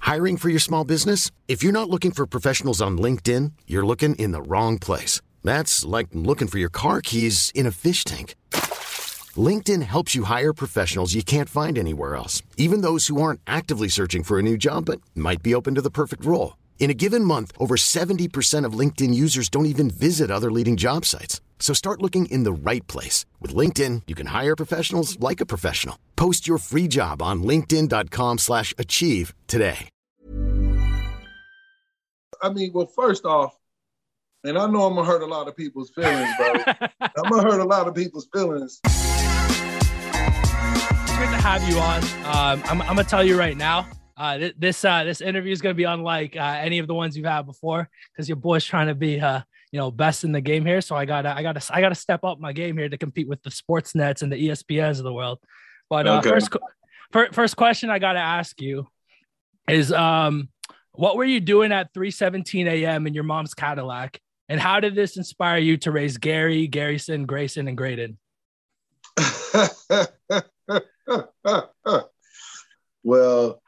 Hiring for your small business? If you're not looking for professionals on LinkedIn, you're looking in the wrong place. That's like looking for your car keys in a fish tank. LinkedIn helps you hire professionals you can't find anywhere else, even those who aren't actively searching for a new job but might be open to the perfect role. In a given month, over 70% of LinkedIn users don't even visit other leading job sites. So start looking in the right place. With LinkedIn, you can hire professionals like a professional. Post your free job on linkedin.com/achieve today. I mean, well, first off, and I know I'm going to hurt a lot of people's feelings, bro. I'm going to hurt a lot of people's feelings. It's good to have you on. I'm going to tell you right now, this interview is going to be unlike any of the ones you've had before, because your boy's trying to be best in the game here. So I gotta step up my game here to compete with the sports nets and the ESPNs of the world. But okay. First question I gotta ask you is what were you doing at 3:17 a.m. in your mom's Cadillac, and how did this inspire you to raise Gary, Garrison, Grayson, and Graydon? Well,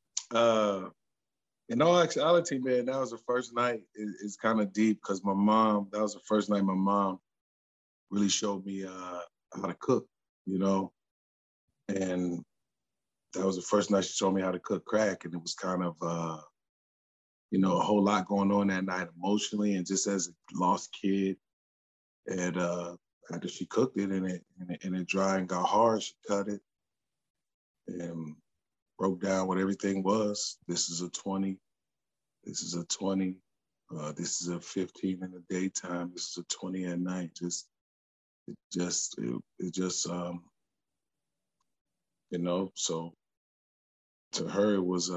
in all actuality, man, that was the first night. It's kind of deep because that was the first night my mom really showed me how to cook, and that was the first night she showed me how to cook crack. And it was kind of, a whole lot going on that night emotionally and just as a lost kid. And after she cooked it and it dried and got hard, she cut it and broke down what everything was. This is a 20. This is a 20. This is a 15 in the daytime. This is a 20 at night. So to her, it was,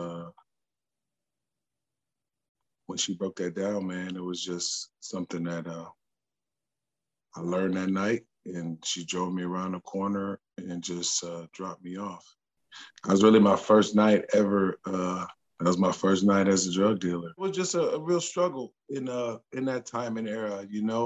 when she broke that down, man, it was just something that I learned that night, and she drove me around the corner and just dropped me off. That was really my first night ever. That was my first night as a drug dealer. It was just a real struggle in that time and era.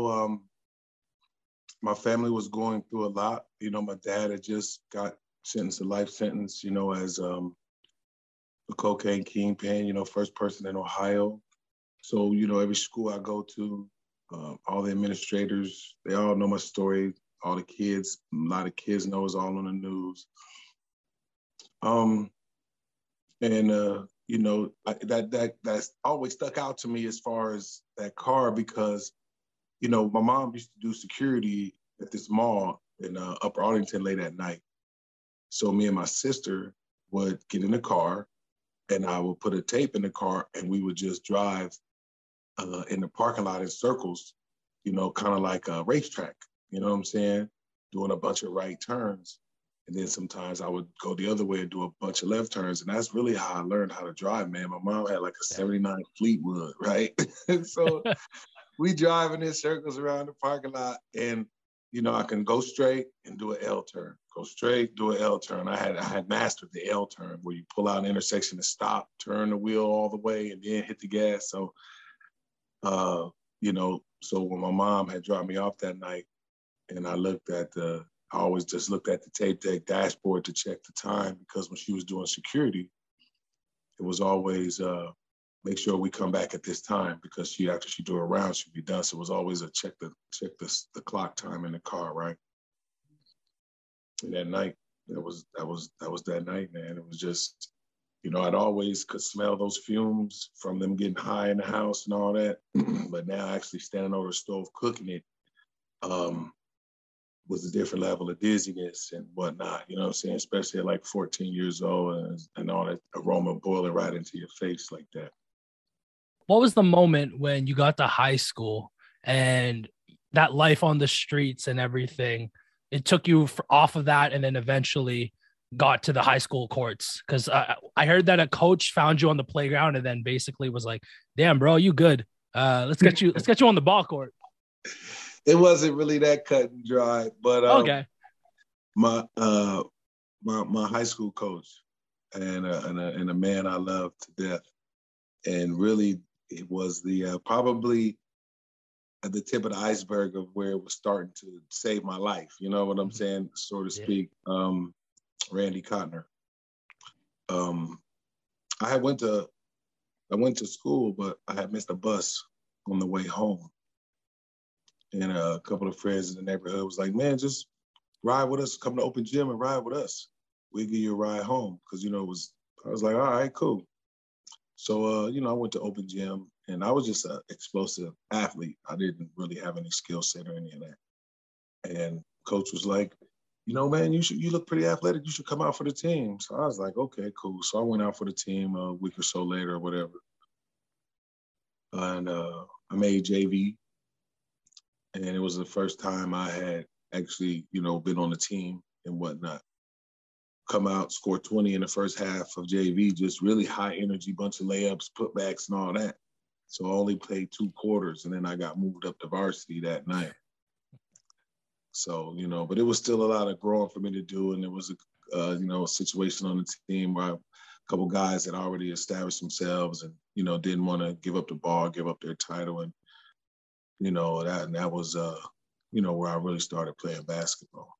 My family was going through a lot. My dad had just got sentenced to life sentence, as a cocaine kingpin, first person in Ohio. So, every school I go to, all the administrators, they all know my story. All the kids, a lot of kids know it's all on the news. That's always stuck out to me as far as that car because, my mom used to do security at this mall in Upper Arlington late at night. So me and my sister would get in the car and I would put a tape in the car and we would just drive in the parking lot in circles, kind of like a racetrack, you know what I'm saying? Doing a bunch of right turns. And then sometimes I would go the other way and do a bunch of left turns. And that's really how I learned how to drive, man. My mom had like a 79 Fleetwood, right? And so we driving in circles around the parking lot and, I can go straight and do an L turn. Go straight, do an L turn. I had mastered the L turn where you pull out an intersection and stop, turn the wheel all the way and then hit the gas. So, so when my mom had dropped me off that night and I always just looked at the tape deck dashboard to check the time because when she was doing security, it was always make sure we come back at this time because after she do a round, she'd be done. So it was always a check the clock time in the car, right? And that night, that was that night, man. It was just, I'd always could smell those fumes from them getting high in the house and all that. But now actually standing over the stove cooking it, was a different level of dizziness and whatnot, you know what I'm saying? Especially at like 14 years old and all that aroma boiling right into your face like that. What was the moment when you got to high school and that life on the streets and everything, it took you off of that and then eventually got to the high school courts? Because I heard that a coach found you on the playground and then basically was like, damn, bro, you good. Let's get you on the ball court. It wasn't really that cut and dry, but okay. My high school coach and a man I love to death, and really it was the probably at the tip of the iceberg of where it was starting to save my life. You know what I'm saying, so to speak. Randy Cotner. I had went to I went to school, but I had missed a bus on the way home. And a couple of friends in the neighborhood was like, man, just ride with us, come to open gym and ride with us. We'll give you a ride home. Cause I was like, all right, cool. So, I went to open gym and I was just an explosive athlete. I didn't really have any skill set or any of that. And coach was like, man, you look pretty athletic. You should come out for the team. So I was like, okay, cool. So I went out for the team a week or so later or whatever. And I made JV. And it was the first time I had actually, been on the team and whatnot. Come out, score 20 in the first half of JV, just really high energy, bunch of layups, putbacks, and all that. So I only played 2 quarters, and then I got moved up to varsity that night. So, but it was still a lot of growing for me to do, and there was a situation on the team where a couple guys had already established themselves and, didn't want to give up the ball, give up their title, and that was where I really started playing basketball.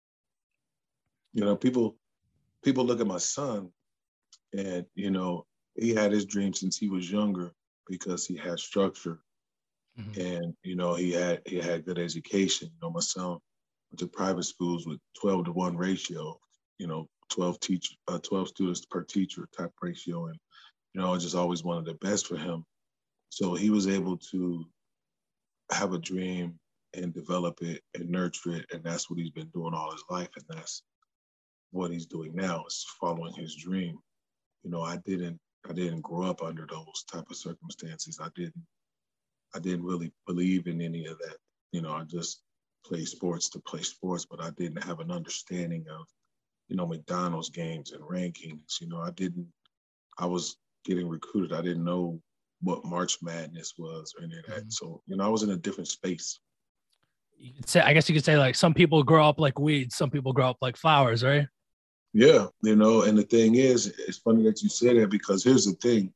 People look at my son and, he had his dream since he was younger because he had structure. Mm-hmm. And, he had good education. My son went to private schools with 12-to-1 ratio, 12 students per teacher type ratio. And, I just always wanted the best for him. So he was able to have a dream and develop it and nurture it. And that's what he's been doing all his life. And that's what he's doing now, is following his dream. I didn't grow up under those type of circumstances. I didn't really believe in any of that. I just played sports to play sports, but I didn't have an understanding of, McDonald's games and rankings. I was getting recruited. I didn't know what March Madness was or any of that. Mm-hmm. So, I was in a different space. I guess you could say like some people grow up like weeds, some people grow up like flowers, right? Yeah, and the thing is, it's funny that you say that because here's the thing.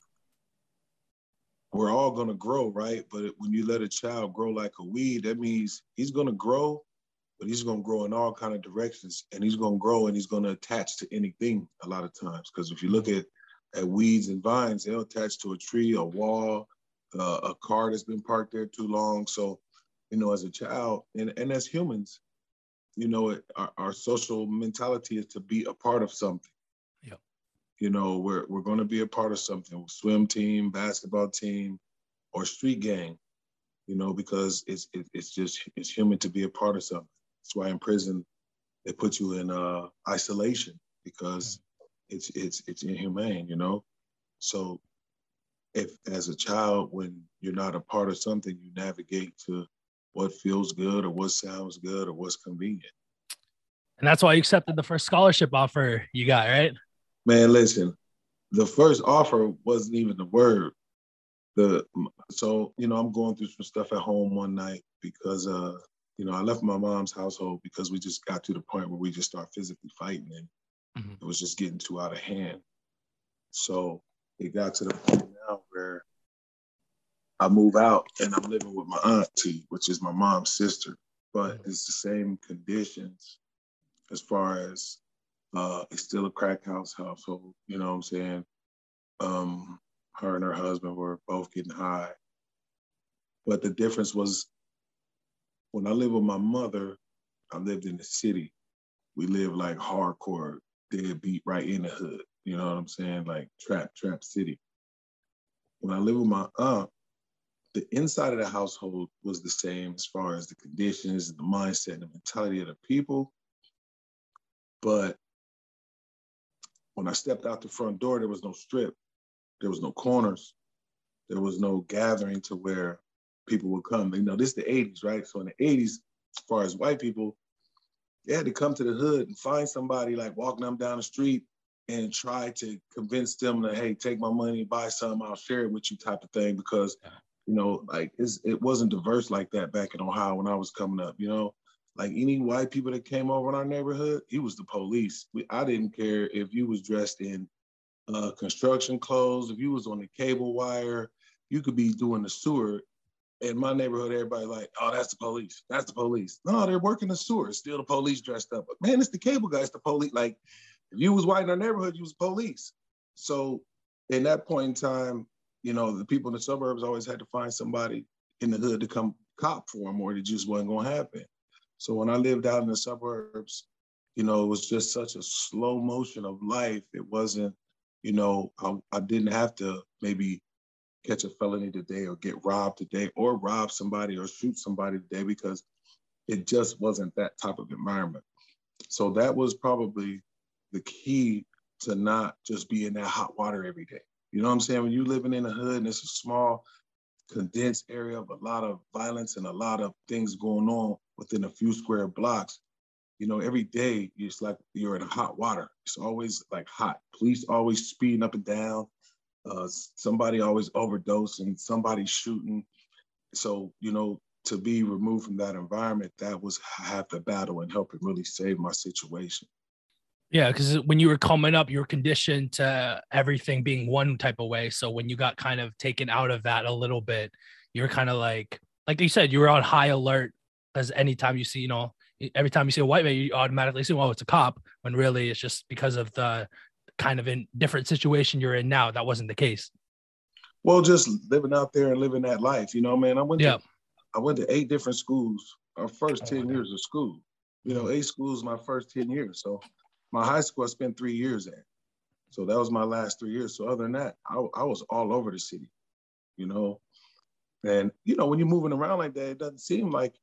We're all going to grow, right? But when you let a child grow like a weed, that means he's going to grow, but he's going to grow in all kind of directions. And he's going to grow and he's going to attach to anything a lot of times. Because if you look at weeds and vines, they'll attach to a tree, a wall, a car that's been parked there too long. So, as a child and as humans, our social mentality is to be a part of something. Yep. We're going to be a part of something, swim team, basketball team, or street gang, because it's human to be a part of something. That's why in prison, they put you in isolation because it's inhumane, So if as a child, when you're not a part of something, you navigate to what feels good or what sounds good or what's convenient. And that's why you accepted the first scholarship offer you got, right? Man, listen, the first offer wasn't even the word. So, I'm going through some stuff at home one night because, I left my mom's household because we just got to the point where we just start physically fighting and it was just getting too out of hand. So it got to the point now where I move out and I'm living with my auntie, which is my mom's sister, but it's the same conditions as far as it's still a crack house household, you know what I'm saying? Her and her husband were both getting high. But the difference was when I lived with my mother, I lived in the city. We lived like hardcore, deadbeat right in the hood, you know what I'm saying? Like trap city. When I lived with my aunt, the inside of the household was the same as far as the conditions, the mindset, and the mentality of the people. But when I stepped out the front door, there was no strip. There was no corners. There was no gathering to where people would come. This is the 80s, right? So in the 80s, as far as white people, they had to come to the hood and find somebody like walking them down the street and try to convince them that, hey, take my money, buy something, I'll share it with you type of thing because it wasn't diverse like that back in Ohio when I was coming up, Like any white people that came over in our neighborhood, he was the police. I didn't care if you was dressed in construction clothes, if you was on the cable wire, you could be doing the sewer. In my neighborhood, everybody like, oh, that's the police. That's the police. No, they're working the sewer. It's still the police dressed up. But man, it's the cable guy. It's the police. Like, if you was white in our neighborhood, you was police. So in that point in time, you know, the people in the suburbs always had to find somebody in the hood to come cop for them, or it just wasn't going to happen. So when I lived out in the suburbs, you know, it was just such a slow motion of life. It wasn't, you know, I didn't have to maybe catch a felony today or get robbed today or rob somebody or shoot somebody today, because it just wasn't that type of environment. So that was probably the key to not just be in that hot water every day. You know what I'm saying? When you're living in a hood and it's a small, condensed area of a lot of violence and a lot of things going on within a few square blocks, you know, every day it's like you're in hot water. It's always like hot. Police always speeding up and down. Somebody always overdosing, somebody shooting. So, you know, to be removed from that environment, that was half the battle and helping really save my situation. Yeah, because when you were coming up, you were conditioned to everything being one type of way. So when you got kind of taken out of that a little bit, you're kind of like you said, you were on high alert, because anytime you see, you know, every time you see a white man, you automatically assume, oh, it's a cop, when really it's just because of the kind of in different situation you're in now. That wasn't the case. Well, just living out there and living that life, you know, man. I went to 8 different schools our first 10 years of school. You know, 8 schools my first 10 years. So my high school I spent 3 years at. So that was my last 3 years. So other than that, I was all over the city, you know. And, you know, when you're moving around like that, it doesn't seem like,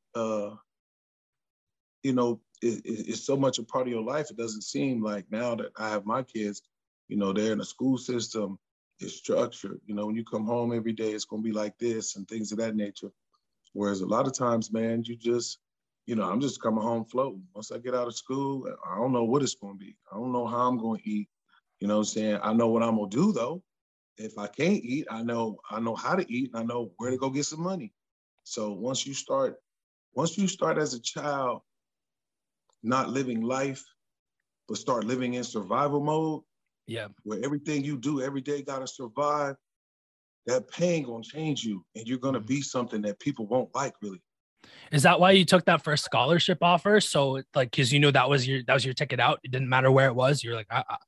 you know, it's so much a part of your life. It doesn't seem like now that I have my kids, you know, they're in a school system, it's structured. You know, when you come home every day, it's going to be like this and things of that nature. Whereas a lot of times, man, you just, you know, I'm just coming home floating. Once I get out of school, I don't know what it's going to be. I don't know how I'm going to eat. You know what I'm saying? I know what I'm going to do, though. If I can't eat, I know how to eat, and I know where to go get some money. So once you start as a child not living life, but start living in survival mode, where everything you do every day got to survive, that pain going to change you, and you're going to be something that people won't like, really. Is that why you took that first scholarship offer? So like, cause you knew that was your ticket out. It didn't matter where it was. You're like,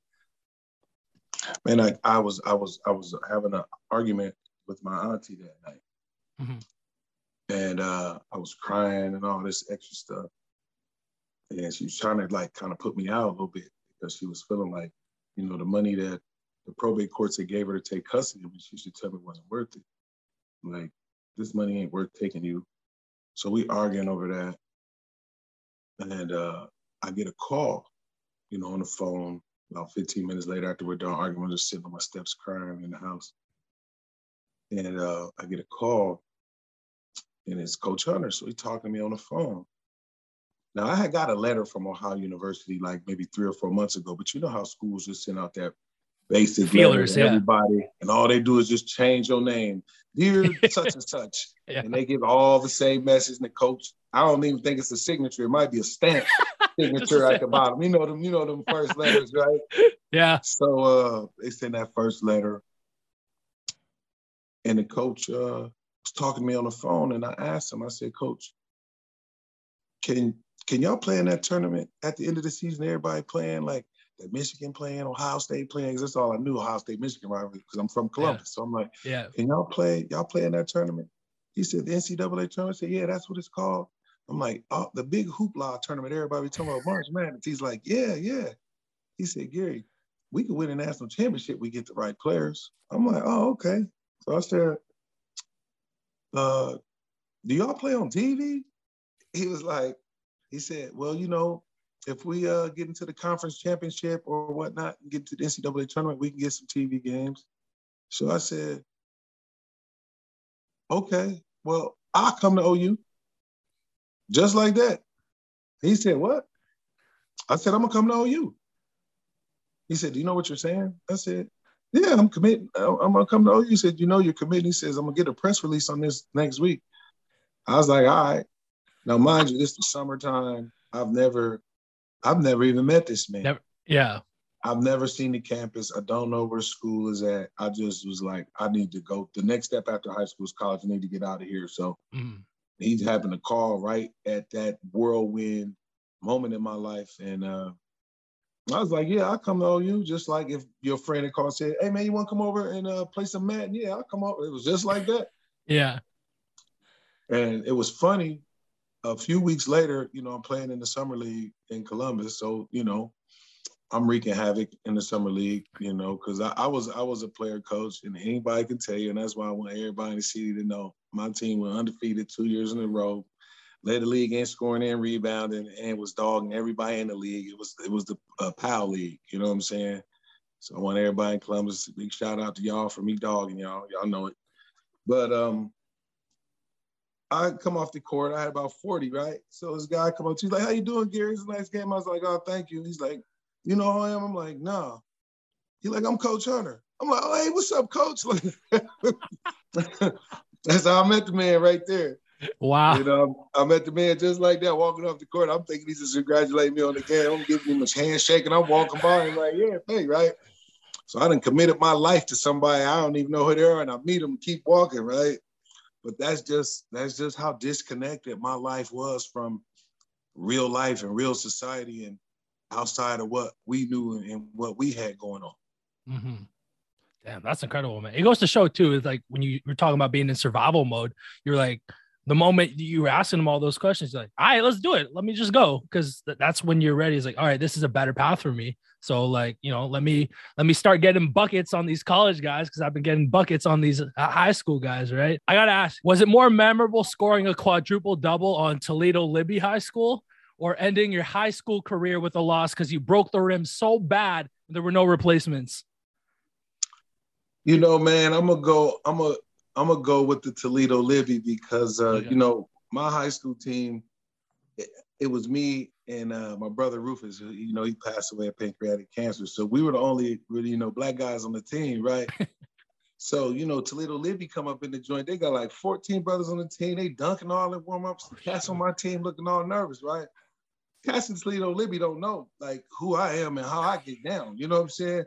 Man, I was having an argument with my auntie that night. Mm-hmm. And I was crying and all this extra stuff. And she was trying to like kind of put me out a little bit, because she was feeling like, you know, the money that the probate courts had gave her to take custody of me, she should tell me it wasn't worth it. Like, this money ain't worth taking you. So we arguing over that. And I get a call, you know, on the phone about 15 minutes later after we're done arguing. I'm just sitting on my steps crying in the house. And I get a call, and it's Coach Hunter. So he's talking to me on the phone. Now, I had got a letter from Ohio University like maybe 3 or 4 months ago, but you know how schools just send out that basic feelers to everybody, and all they do is just change your name. Dear such and such. And they give all the same message, and the coach, I don't even think it's a signature. It might be a stamp signature at the bottom. You know them first letters, right? Yeah. So they send that first letter, and the coach was talking to me on the phone, and I asked him, I said, Coach, can y'all play in that tournament at the end of the season? Everybody playing, like the Michigan playing, Ohio State playing, because that's all I knew, Ohio State, Michigan rivalry, because I'm from Columbus. Yeah. So I'm like, can y'all play in that tournament? He said, the NCAA tournament? I said, yeah, that's what it's called. I'm like, oh, the big hoopla tournament, everybody talking about March Madness. He's like, yeah. He said, Gary, we could win a national championship. We get the right players. I'm like, oh, okay. So I said, do y'all play on TV? He said, well, you know, if we get into the conference championship or whatnot, and get to the NCAA tournament, we can get some TV games. So I said, okay, well, I'll come to OU. Just like that. He said, what? I said, I'm going to come to OU. He said, do you know what you're saying? I said, yeah, I'm committing. I'm going to come to OU. He said, you know you're committing. He says, I'm going to get a press release on this next week. I was like, all right. Now, mind you, this is summertime. I've never even met this man. I've never seen the campus. I don't know where school is at. I just was like, I need to go. The next step after high school is college. I need to get out of here. So he's having a call right at that whirlwind moment in my life. And I was like, yeah, I'll come to OU. Just like if your friend had called and said, hey, man, you want to come over and play some Madden? Yeah, I'll come over. It was just like that. Yeah. And it was funny. A few weeks later, I'm playing in the summer league in Columbus. So, I'm wreaking havoc in the summer league, because I was a player coach, and anybody can tell you, and that's why I want everybody in the city to know my team went undefeated 2 years in a row, led the league in scoring and rebounding, and was dogging everybody in the league. It was the PAL league, you know what I'm saying? So I want everybody in Columbus, big shout out to y'all for me dogging y'all. Y'all know it. But I come off the court. I had about 40, right? So this guy come up to me, he's like, how you doing, Gary? It's a nice game. I was like, oh, thank you. He's like, you know who I am? I'm like, nah. He's like, I'm Coach Hunter. I'm like, oh, hey, what's up, Coach? That's how I met the man right there. Wow. I met the man just like that, walking off the court. I'm thinking he's just congratulating me on the game. I'm giving him a handshake, and I'm walking by and like, yeah, hey, right? So I done committed my life to somebody. I don't even know who they are, and I meet them, keep walking, right? But that's just how disconnected my life was from real life and real society and outside of what we knew and what we had going on. Mm-hmm. Damn, that's incredible, man. It goes to show too, is like when you were talking about being in survival mode, you're like, the moment you were asking them all those questions, you're like, all right, let's do it. Let me just go. Because that's when you're ready. It's like, all right, this is a better path for me. So like, let me start getting buckets on these college guys, because I've been getting buckets on these high school guys, right? I got to ask, was it more memorable scoring a quadruple double on Toledo Libby High School, or ending your high school career with a loss because you broke the rim so bad there were no replacements? Man, I'm gonna go with the Toledo Libby because my high school team, it was me and my brother Rufus. He passed away of pancreatic cancer, so we were the only really black guys on the team, right? So Toledo Libby come up in the joint. They got like 14 brothers on the team. They dunking all in warm-ups. Cats on my team looking all nervous, right? Cats in Toledo Libby don't know like who I am and how I get down. You know what I'm saying?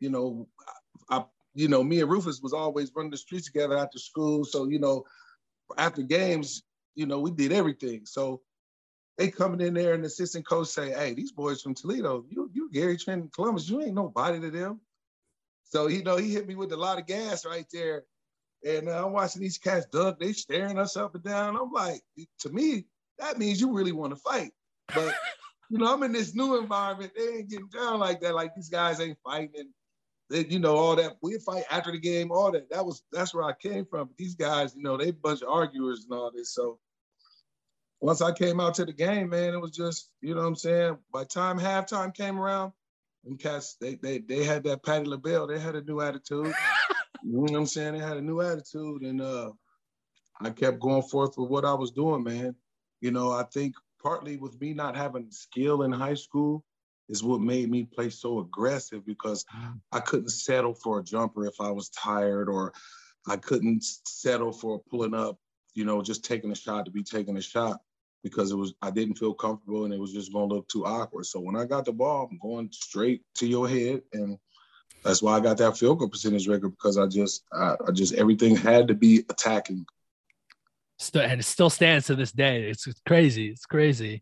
Me and Rufus was always running the streets together after school. So, after games, we did everything. So they coming in there and the assistant coach say, hey, these boys from Toledo, you Gary Trent Columbus, you ain't nobody to them. So, he hit me with a lot of gas right there. And I'm watching these cats dunk. They staring us up and down. I'm like, to me, that means you really want to fight. But, I'm in this new environment. They ain't getting down like that. Like, these guys ain't fighting. And, all that. We'd fight after the game, all that. That's where I came from. But these guys, they a bunch of arguers and all this. So once I came out to the game, man, it was just, you know what I'm saying? By the time halftime came around, them cats, they had that Patti LaBelle. They had a new attitude. You know what I'm saying? They had a new attitude. And I kept going forth with what I was doing, man. I think partly with me not having skill in high school is what made me play so aggressive, because I couldn't settle for a jumper if I was tired, or I couldn't settle for pulling up, just taking a shot to be taking a shot, because I didn't feel comfortable and it was just going to look too awkward. So when I got the ball, I'm going straight to your head. And that's why I got that field goal percentage record, because I just everything had to be attacking. And it still stands to this day. It's crazy. It's crazy.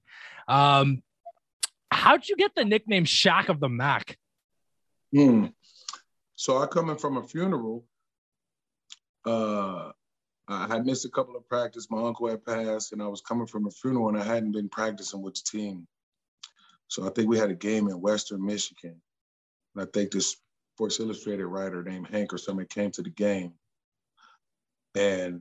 How'd you get the nickname Shaq of the Mac? So I coming from a funeral. I had missed a couple of practice. My uncle had passed, and I was coming from a funeral, and I hadn't been practicing with the team. So I think we had a game in Western Michigan. And I think this Sports Illustrated writer named Hank or somebody came to the game. And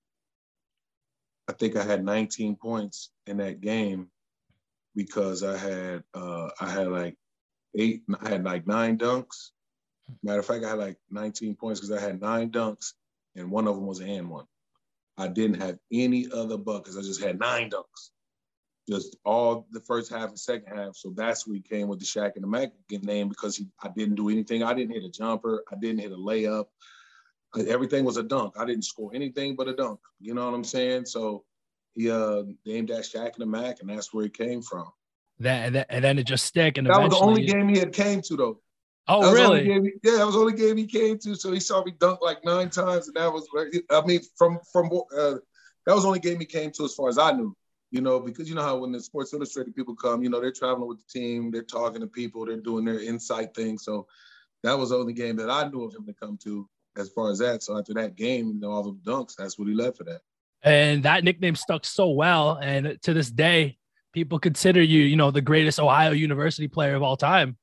I think I had 19 points in that game, because I had like 9 dunks. Matter of fact, I had like 19 points because I had 9 dunks, and one of them was an and one. I didn't have any other buckets. I just had 9 dunks, just all the first half and second half. So that's where he came with the Shaq and the Mac name, because I didn't do anything. I didn't hit a jumper. I didn't hit a layup. Everything was a dunk. I didn't score anything but a dunk. You know what I'm saying? So he named that Shaq and the Mac, and that's where it came from. And then it just stick. And that was the only game he had came to, though. Oh, really? That was the only game he came to. So he saw me dunk like 9 times, and that was, that was the only game he came to as far as I knew. because you know how when the Sports Illustrated people come, they're traveling with the team, they're talking to people, they're doing their insight thing. So that was the only game that I knew of him to come to as far as that. So after that game, all the dunks, that's what he left for that. And that nickname stuck so well. And to this day, people consider you, the greatest Ohio University player of all time.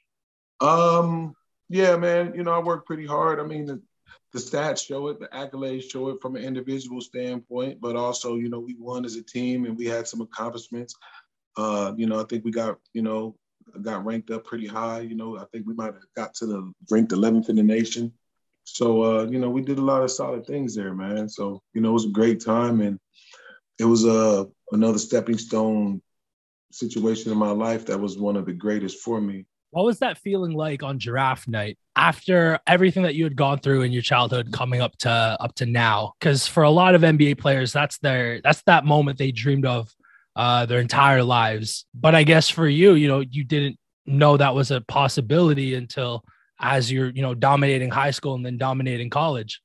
Yeah, man, I worked pretty hard. I mean, the stats show it, the accolades show it from an individual standpoint, but also, we won as a team and we had some accomplishments. I think we got ranked up pretty high. I think we might have got to the ranked 11th in the nation. So, we did a lot of solid things there, man. So, it was a great time, and it was another stepping stone situation in my life that was one of the greatest for me. What was that feeling like on draft night after everything that you had gone through in your childhood coming up to now? Because for a lot of NBA players, that's that moment they dreamed of their entire lives. But I guess for you, you didn't know that was a possibility until as you're, dominating high school and then dominating college.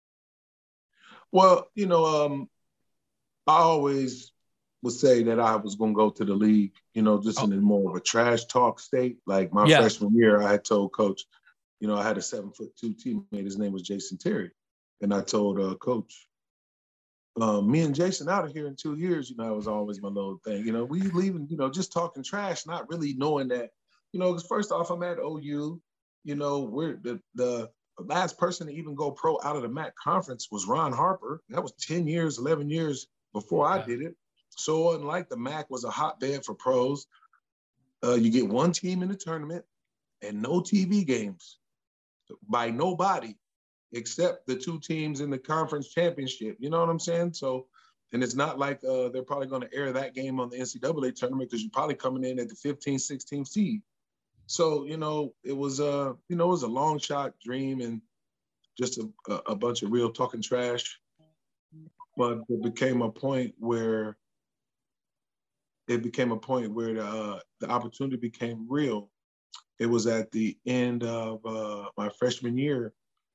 Well, I always would say that I was going to go to the league, just in more of a trash talk state. Like my freshman year, I had told Coach, I had a 7'2" teammate. His name was Jason Terry. And I told Coach, me and Jason out of here in 2 years, that was always my little thing. We leaving, just talking trash, not really knowing that, because first off, I'm at OU, we're the last person to even go pro out of the MAC conference was Ron Harper. That was 10 years, 11 years before I did it. So unlike the MAC was a hotbed for pros, you get one team in the tournament and no TV games by nobody except the two teams in the conference championship. You know what I'm saying? So, and it's not like they're probably going to air that game on the NCAA tournament because you're probably coming in at the 15th, 16th seed. So, it was a long shot dream and just a bunch of real talking trash. But it became a point where the opportunity became real. It was at the end of my freshman year,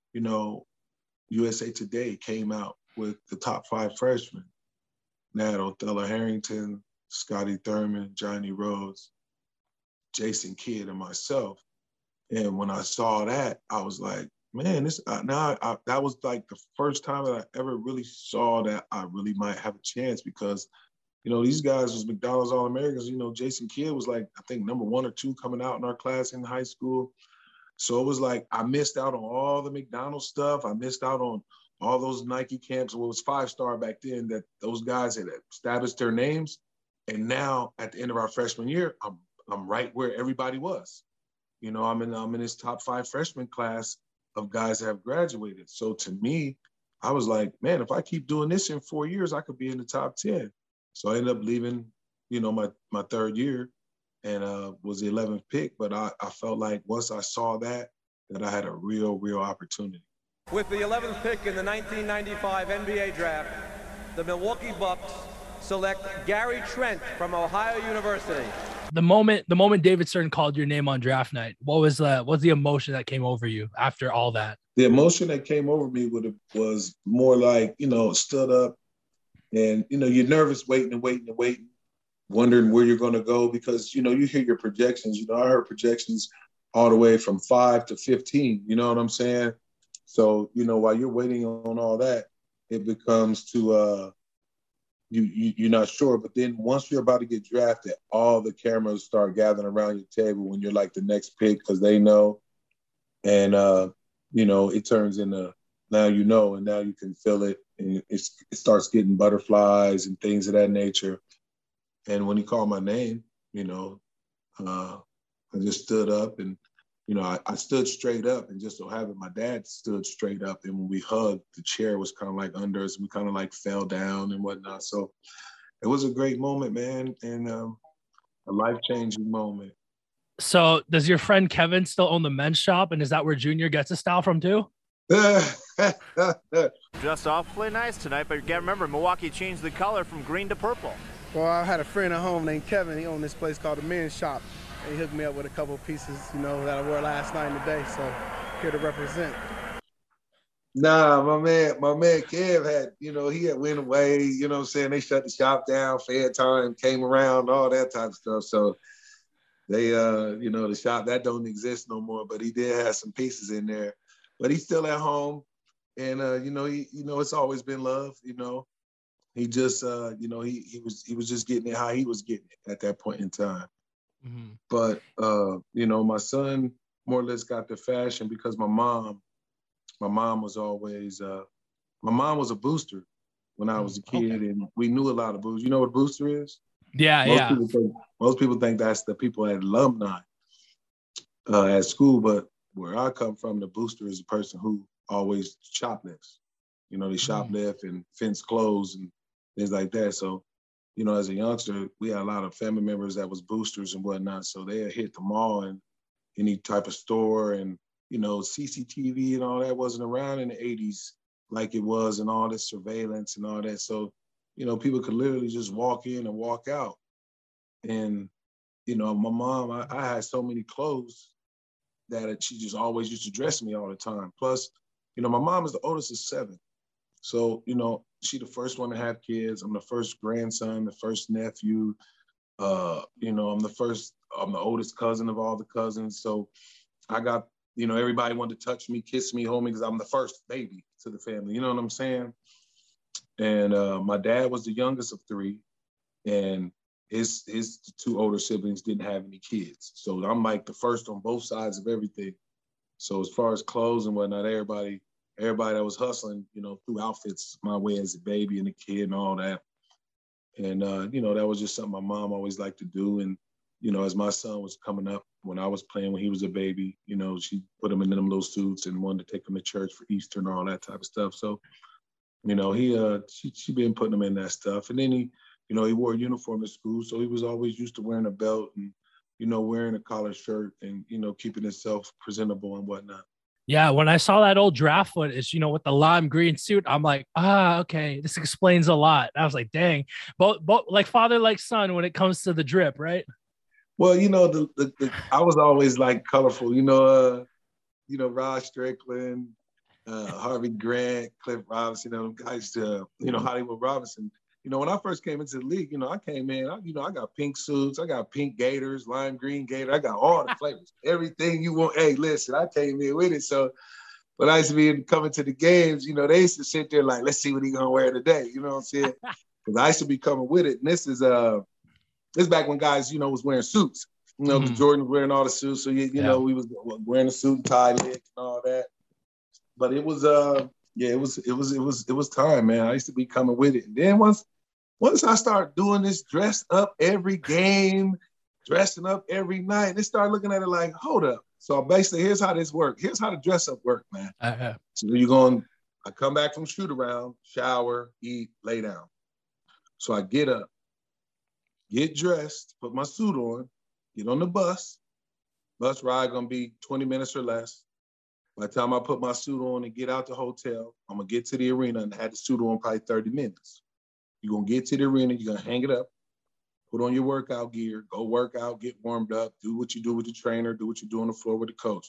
USA Today came out with the top 5 freshmen. Nat Othello Harrington, Scotty Thurman, Johnny Rhodes, Jason Kidd, and myself. And when I saw that, I was like, man, that was like the first time that I ever really saw that I really might have a chance because these guys was McDonald's All-Americans. Jason Kidd was like, I think number 1 or 2 coming out in our class in high school. So it was like I missed out on all the McDonald's stuff. I missed out on all those Nike camps. Well, it was 5-star back then that those guys had established their names. And now at the end of our freshman year, I'm right where everybody was. I'm in this top 5 freshman class of guys that have graduated. So to me, I was like, man, if I keep doing this in 4 years, I could be in the top 10. So I ended up leaving, my third year and was the 11th pick. But I felt like once I saw that I had a real opportunity. With the 11th pick in the 1995 NBA draft, the Milwaukee Bucks select Gary Trent from Ohio University. The moment David Stern called your name on draft night, what was the emotion that came over you after all that? The emotion that came over me was more like, stood up and, you're nervous, waiting, wondering where you're going to go because, you hear your projections. I heard projections all the way from 5 to 15, you know what I'm saying? So, while you're waiting on all that, it becomes to you're not sure. But then once you're about to get drafted, all the cameras start gathering around your table when you're like the next pick because they know. And, it turns into now and now you can feel it. And it starts getting butterflies and things of that nature. And when he called my name, I just stood up and, I stood straight up and just so happened my dad stood straight up. And when we hugged, the chair was kind of like under us. We kind of like fell down and whatnot. So it was a great moment, man. And a life-changing moment. So does your friend Kevin still own the men's shop? And is that where Junior gets his style from too? Just awfully nice tonight, but you gotta remember, Milwaukee changed the color from green to purple. Well, I had a friend at home named Kevin. He owned this place called the Men's Shop. And he hooked me up with a couple of pieces, that I wore last night and today. So here to represent. Nah, my man Kev had, he had went away, you know what I'm saying? They shut the shop down, fair time came around, all that type of stuff. So they, the shop, that don't exist no more, but he did have some pieces in there. But he's still at home. And, it's always been love, He just, he was just getting it how he was getting it at that point in time. Mm-hmm. But, my son more or less got the fashion because my mom was always, my mom was a booster when I was a kid, okay. and we knew a lot of boosters. You know what a booster is? Yeah, Most people think that's the people at alumni at school, but where I come from, the booster is a person who always shoplifts. They shoplift and fence clothes and things like that. So, as a youngster, we had a lot of family members that was boosters and whatnot. So they hit the mall and any type of store, and CCTV and all that wasn't around in the 80s like it was, and all this surveillance and all that. So, people could literally just walk in and walk out. And, my mom, I had so many clothes that she just always used to dress me all the time. Plus, my mom is the oldest of 7. So, she the first one to have kids. I'm the first grandson, the first nephew. I'm the oldest cousin of all the cousins. So I got, everybody wanted to touch me, kiss me, hold me, because I'm the first baby to the family. You know what I'm saying? And my dad was the youngest of 3, and his 2 older siblings didn't have any kids. So I'm like the first on both sides of everything. So as far as clothes and whatnot, everybody that was hustling, threw outfits my way as a baby and a kid and all that. And, that was just something my mom always liked to do. And, as my son was coming up, when I was playing, when he was a baby, she put him in them little suits and wanted to take him to church for Easter and all that type of stuff. So, she been putting him in that stuff. And then he wore a uniform at school. So he was always used to wearing a belt and, wearing a collared shirt and, keeping himself presentable and whatnot. Yeah, when I saw that old draft footage, with the lime green suit, I'm like, okay, this explains a lot. I was like, dang, both like father, like son when it comes to the drip, right? Well, I was always like colorful, Rod Strickland, Harvey Grant, Cliff Robinson, guys, Hollywood Robinson. When I first came into the league, I came in, I got pink suits, I got pink gators, lime green gator, I got all the flavors, everything you want. Hey, listen, I came in with it. So when I used to be coming to the games, they used to sit there like, let's see what he gonna wear today. You know what I'm saying? Because I used to be coming with it. And this is back when guys, was wearing suits. Because Jordan was wearing all the suits. So, we was wearing a suit and tie lick and all that. But it was, it was time, man. I used to be coming with it. And then once I started doing this, dressed up every game, dressing up every night, they started looking at it like, hold up. So basically, here's how this works. Here's how the dress up work, man. So I come back from shoot around, shower, eat, lay down. So I get up, get dressed, put my suit on, get on the bus. Bus ride gonna be 20 minutes or less. By the time I put my suit on and get out the hotel, I'm gonna get to the arena and have the suit on probably 30 minutes. You're gonna get to the arena, you're gonna hang it up, put on your workout gear, go work out, get warmed up, do what you do with the trainer, do what you do on the floor with the coach.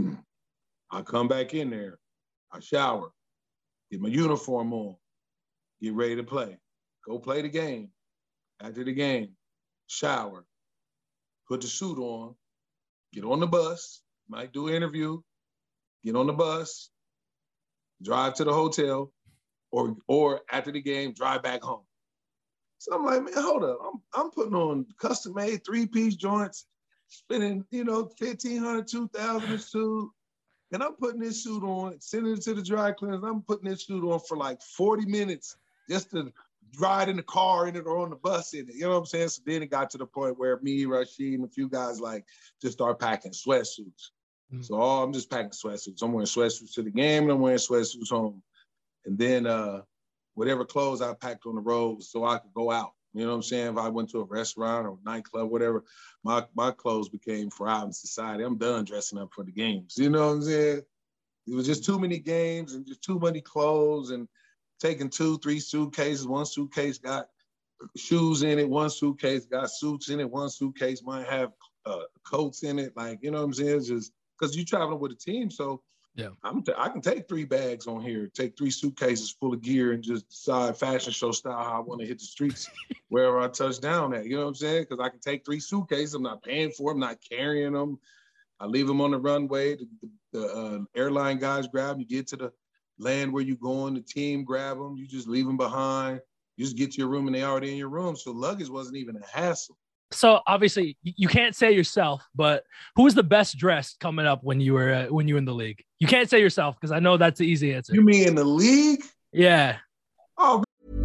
I come back in there, I shower, get my uniform on, get ready to play. Go play the game. After the game, shower, put the suit on, get on the bus, might do an interview, get on the bus, drive to the hotel, or after the game, drive back home. So I'm like, man, hold up. I'm putting on custom-made 3-piece joints, spending, $1,500, $2,000 a suit, and I'm putting this suit on, sending it to the dry cleaners. I'm putting this suit on for like 40 minutes just to ride in the car in it or on the bus in it. You know what I'm saying? So then it got to the point where me, Rashid, and a few guys just start packing sweatsuits. So I'm just packing sweatsuits. I'm wearing sweatsuits to the game and I'm wearing sweatsuits home. And then whatever clothes I packed on the road so I could go out. You know what I'm saying? If I went to a restaurant or a nightclub, whatever, my clothes became for out in society. I'm done dressing up for the games. You know what I'm saying? It was just too many games and just too many clothes and taking 2-3 suitcases. One suitcase got shoes in it. One suitcase got suits in it. One suitcase might have coats in it. Like, you know what I'm saying? It's just because you're traveling with a team. So Yeah. I can take 3 bags on here, take 3 suitcases full of gear, and just decide fashion show style how I want to hit the streets wherever I touch down at. You know what I'm saying? Because I can take 3 suitcases. I'm not paying for them, not carrying them. I leave them on the runway. The airline guys grab them. You get to the land where you're going. The team grab them. You just leave them behind. You just get to your room, and they already in your room. So luggage wasn't even a hassle. So obviously you can't say yourself, but who was the best dressed coming up when you were in the league? You can't say yourself because I know that's the easy answer. You mean in the league? Yeah. Oh.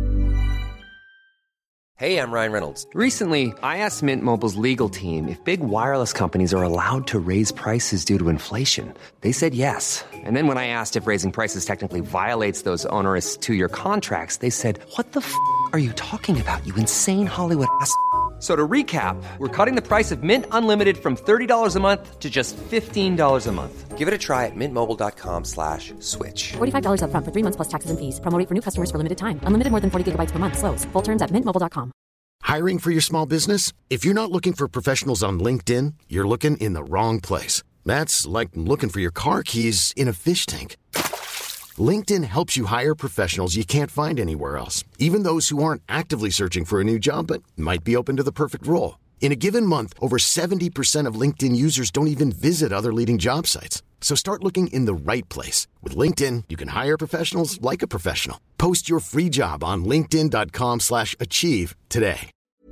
Hey, I'm Ryan Reynolds. Recently, I asked Mint Mobile's legal team if big wireless companies are allowed to raise prices due to inflation. They said yes. And then when I asked if raising prices technically violates those onerous 2-year contracts, they said, "What the f*** are you talking about, you insane Hollywood ass?" So to recap, we're cutting the price of Mint Unlimited from $30 a month to just $15 a month. Give it a try at mintmobile.com/switch. $45 up front for 3 months plus taxes and fees. Promo rate for new customers for limited time. Unlimited more than 40 gigabytes per month. Slows full terms at mintmobile.com. Hiring for your small business? If you're not looking for professionals on LinkedIn, you're looking in the wrong place. That's like looking for your car keys in a fish tank. LinkedIn helps you hire professionals you can't find anywhere else, even those who aren't actively searching for a new job but might be open to the perfect role. In a given month, over 70% of LinkedIn users don't even visit other leading job sites. So start looking in the right place. With LinkedIn, you can hire professionals like a professional. Post your free job on linkedin.com/achieve today.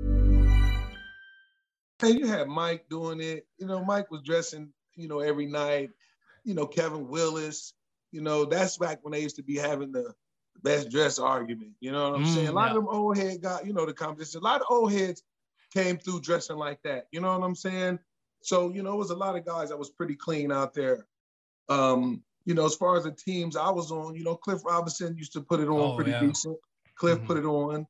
Hey, you had Mike doing it. You know, Mike was dressing, every night. Kevin Willis. That's back when they used to be having the best dress argument. You know what I'm saying? A lot of them old heads got, the competition. A lot of old heads came through dressing like that. You know what I'm saying? So, it was a lot of guys that was pretty clean out there. As far as the teams I was on, Cliff Robinson used to put it on decent. Cliff put it on.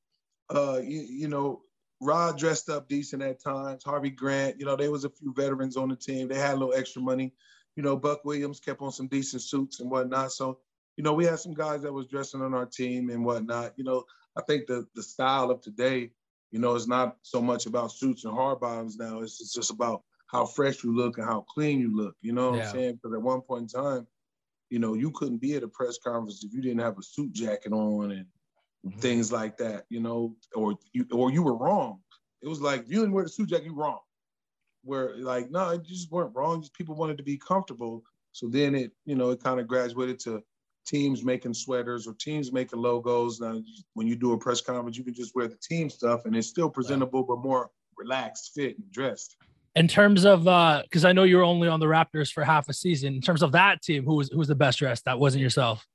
Rod dressed up decent at times. Harvey Grant, there was a few veterans on the team. They had a little extra money. Buck Williams kept on some decent suits and whatnot. So, we had some guys that was dressing on our team and whatnot. I think the style of today, it's not so much about suits and hard bottoms now. It's just about how fresh you look and how clean you look. You know what I'm saying? Because at one point in time, you couldn't be at a press conference if you didn't have a suit jacket on and things like that, or you were wrong. It was like, if you didn't wear the suit jacket, you wrong. Where like, no, you just weren't wrong. Just people wanted to be comfortable. So then it kind of graduated to teams making sweaters or teams making logos. Now, when you do a press conference, you can just wear the team stuff and it's still presentable, but more relaxed, fit, and dressed. In terms of, because I know you were only on the Raptors for half a season. In terms of that team, who was the best dressed? That wasn't yourself.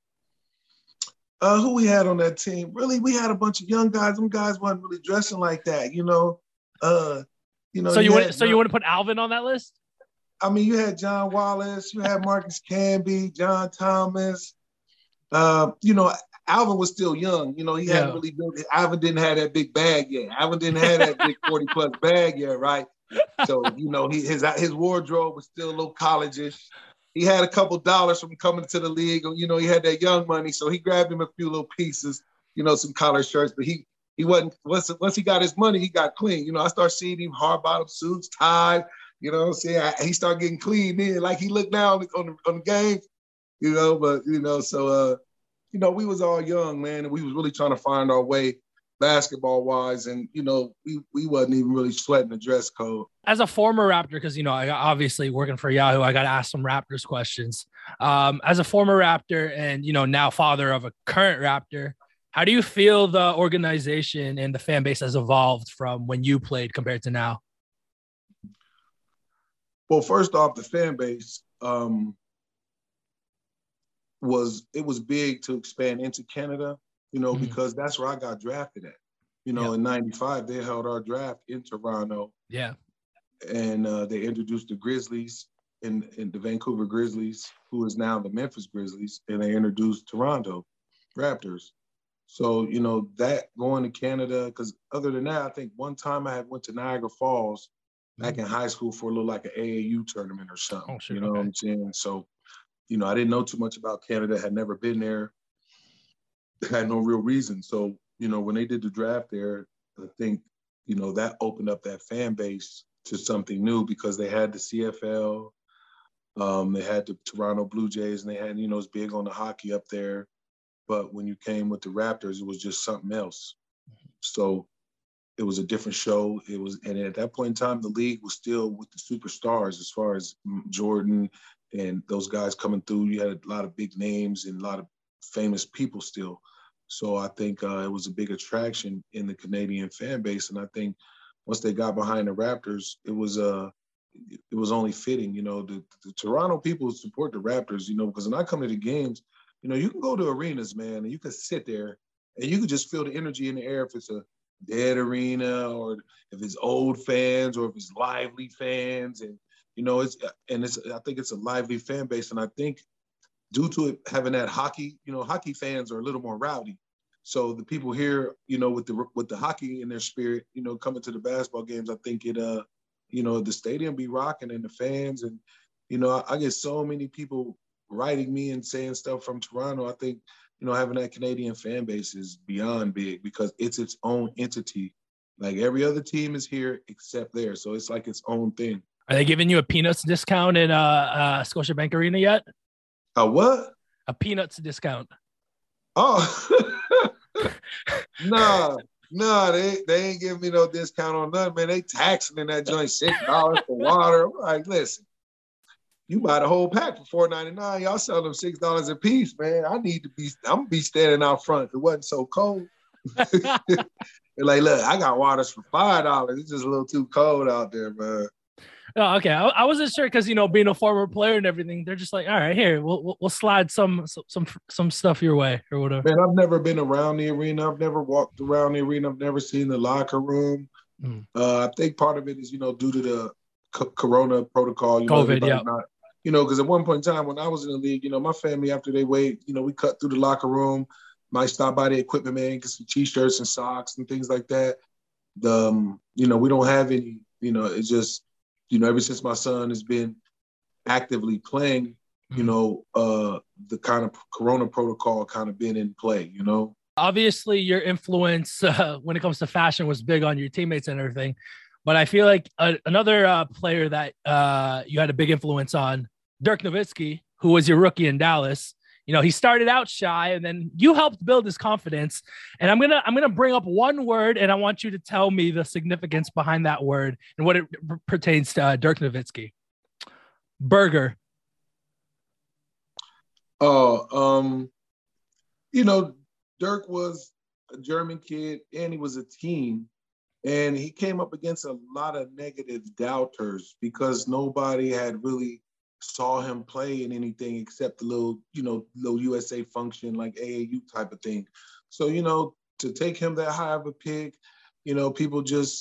Who we had on that team? Really, we had a bunch of young guys. Them guys wasn't really dressing like that, So you want to put Alvin on that list? I mean, you had John Wallace, you had Marcus Camby, John Thomas. Alvin was still young. He hadn't really built it. Alvin didn't have that big bag yet. Alvin didn't have that big 40-plus bag yet, right? So, his wardrobe was still a little college-ish. He had a couple dollars from coming to the league. He had that young money, so he grabbed him a few little pieces, some collar shirts. But he wasn't. Once he got his money, he got clean. I started seeing him hard bottom suits, tie. He started getting clean then, like he looked now on the game. So we was all young, man, and we was really trying to find our way basketball wise, and we wasn't even really sweating the dress code. As a former Raptor, because I obviously working for Yahoo, I got to ask some Raptors questions. As a former Raptor and now father of a current Raptor, how do you feel the organization and the fan base has evolved from when you played compared to now? Well, first off, the fan base was big to expand into Canada. Because that's where I got drafted at. In 95, they held our draft in Toronto. Yeah. And they introduced the Grizzlies in the Vancouver Grizzlies, who is now the Memphis Grizzlies, and they introduced Toronto Raptors. So, that going to Canada, because other than that, I think one time I went to Niagara Falls back in high school for a little like an AAU tournament or something. Oh, sure. What I'm saying? So, I didn't know too much about Canada, had never been there. Had no real reason. So, when they did the draft there, I think, that opened up that fan base to something new because they had the CFL, They had the Toronto Blue Jays, and they had, you know, it's big on the hockey up there. But when you came with the Raptors, it was just something else. So it was a different show. And at that point in time, the league was still with the superstars as far as Jordan and those guys coming through. You had a lot of big names and a lot of famous people still. So I think it was a big attraction in the Canadian fan base. And I think once they got behind the Raptors, it was only fitting. You know, the Toronto people support the Raptors, you know, because when I come to the games, you know, you can go to arenas, man, and you can sit there and you can just feel the energy in the air if it's a dead arena or if it's old fans or if it's lively fans. And, you know, I think it's a lively fan base. And I think due to it having that hockey, you know, hockey fans are a little more rowdy. So the people here, you know, with the hockey in their spirit, you know, coming to the basketball games, I think it, you know, the stadium be rocking and the fans. And, you know, I get so many people writing me and saying stuff from Toronto. I think, you know, having that Canadian fan base is beyond big because it's its own entity. Like every other team is here except theirs. So it's like its own thing. Are they giving you a Peanuts discount in Scotiabank Arena yet? A what? A Peanuts discount. Oh, no, they ain't giving me no discount on nothing, man. They taxing in that joint $6 for water. I'm like, listen, you buy the whole pack for $4.99. Y'all sell them $6 a piece, man. I'm gonna be standing out front. It wasn't so cold. They're like, look, I got waters for $5. It's just a little too cold out there, man. Oh, okay. I wasn't sure because, you know, being a former player and everything, they're just like, all right, here, we'll slide some stuff your way or whatever. Man, I've never been around the arena. I've never walked around the arena. I've never seen the locker room. I think part of it is, you know, due to the Corona protocol. You know, COVID, yeah. You know, because at one point in time when I was in the league, you know, my family, after they wait, you know, we cut through the locker room, might stop by the equipment man, get some T-shirts and socks and things like that. You know, we don't have any, you know, it's just, you know, ever since my son has been actively playing, you know, the kind of Corona protocol kind of been in play, you know. Obviously, your influence when it comes to fashion was big on your teammates and everything. But I feel like another player that you had a big influence on, Dirk Nowitzki, who was your rookie in Dallas. You know, he started out shy, and then you helped build his confidence. And I'm gonna bring up one word, and I want you to tell me the significance behind that word and what it pertains to Dirk Nowitzki. Burger. Oh, you know, Dirk was a German kid, and he was a teen, and he came up against a lot of negative doubters because nobody had really saw him play in anything except the little USA function, like AAU type of thing. So, you know, to take him that high of a pick, you know, people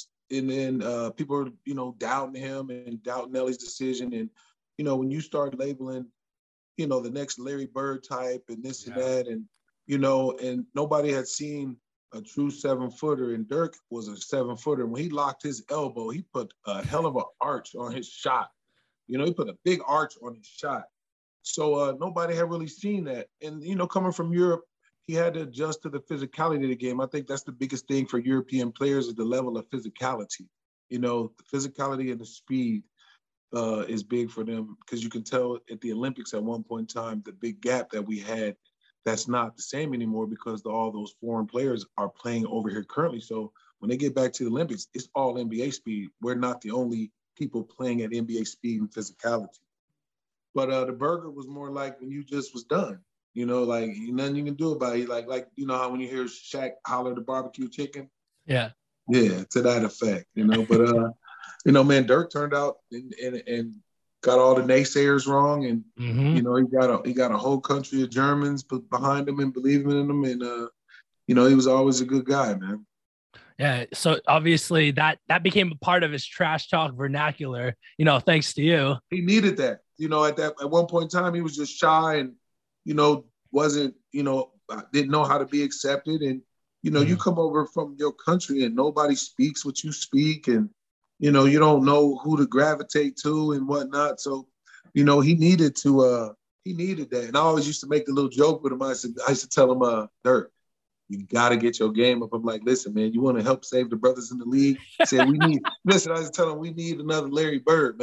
are, you know, doubting him and doubting Nelly's decision. And, you know, when you start labeling, you know, the next Larry Bird type and this and that, and, you know, and nobody had seen a true 7-footer, and Dirk was a 7-footer. When he locked his elbow, he put a hell of an arch on his shot. You know, he put a big arch on his shot. So nobody had really seen that. And, you know, coming from Europe, he had to adjust to the physicality of the game. I think that's the biggest thing for European players is the level of physicality. You know, the physicality and the speed is big for them because you can tell at the Olympics at one point in time, the big gap that we had, that's not the same anymore because all those foreign players are playing over here currently. So when they get back to the Olympics, it's all NBA speed. We're not the only people playing at NBA speed and physicality. But the burger was more like when you just was done, you know, like nothing you can do about it. Like you know how when you hear Shaq holler the barbecue chicken? Yeah. Yeah, to that effect, you know. But, you know, man, Dirk turned out and got all the naysayers wrong. And, you know, he got a whole country of Germans behind him and believing in him. And, you know, he was always a good guy, man. Yeah. So obviously that became a part of his trash talk vernacular, you know, thanks to you. He needed that. You know, at one point in time, he was just shy and, you know, wasn't, you know, didn't know how to be accepted. And, you know, you come over from your country and nobody speaks what you speak. And, you know, you don't know who to gravitate to and whatnot. So, you know, he needed that. And I always used to make the little joke with him. I used to tell him, Dirk, you got to get your game up. I'm like, listen, man, you want to help save the brothers in the league? I said, I was telling him we need another Larry Bird, man.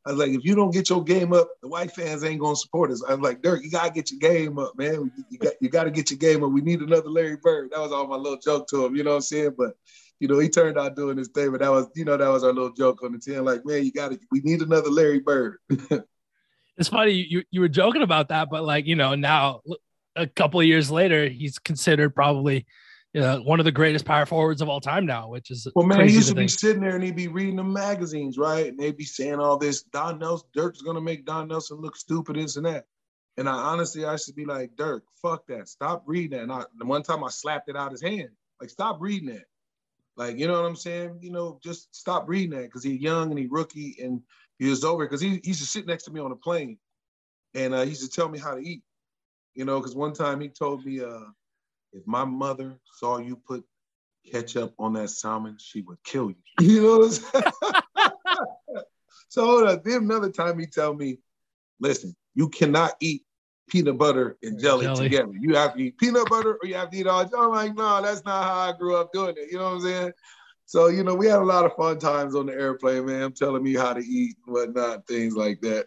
I was like, if you don't get your game up, the white fans ain't gonna support us. I was like, Dirk, you gotta get your game up, man. You got to get your game up. We need another Larry Bird. That was all my little joke to him, you know what I'm saying? But he turned out doing his thing. But that was our little joke on the team. Like, man, we need another Larry Bird. It's funny you were joking about that, but like now a couple of years later, he's considered probably one of the greatest power forwards of all time now, which is man, he used to be sitting there and he'd be reading the magazines, right? And they'd be saying all this, Dirk's gonna make Don Nelson look stupid, this and that. And I used to be like, Dirk, fuck that. Stop reading that. And the one time I slapped it out his hand. Like, stop reading that. Like, you know what I'm saying? Just stop reading that because he's young and he's rookie and he was over. Because he used to sit next to me on a plane and he used to tell me how to eat. Because one time he told me, if my mother saw you put ketchup on that salmon, she would kill you. You know what I'm saying? So then another time he told me, listen, you cannot eat peanut butter and jelly together. You have to eat peanut butter or you have to eat all. I'm like, no, that's not how I grew up doing it. You know what I'm saying? So, we had a lot of fun times on the airplane, man. I'm telling me how to eat and whatnot, things like that.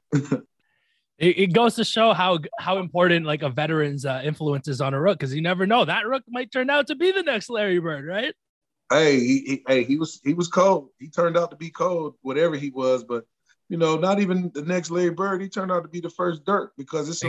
It goes to show how important like a veteran's influence is on a rook, because you never know, that rook might turn out to be the next Larry Bird, right? Hey, he was cold. He turned out to be cold, whatever he was, but not even the next Larry Bird. He turned out to be the first Dirk because it's a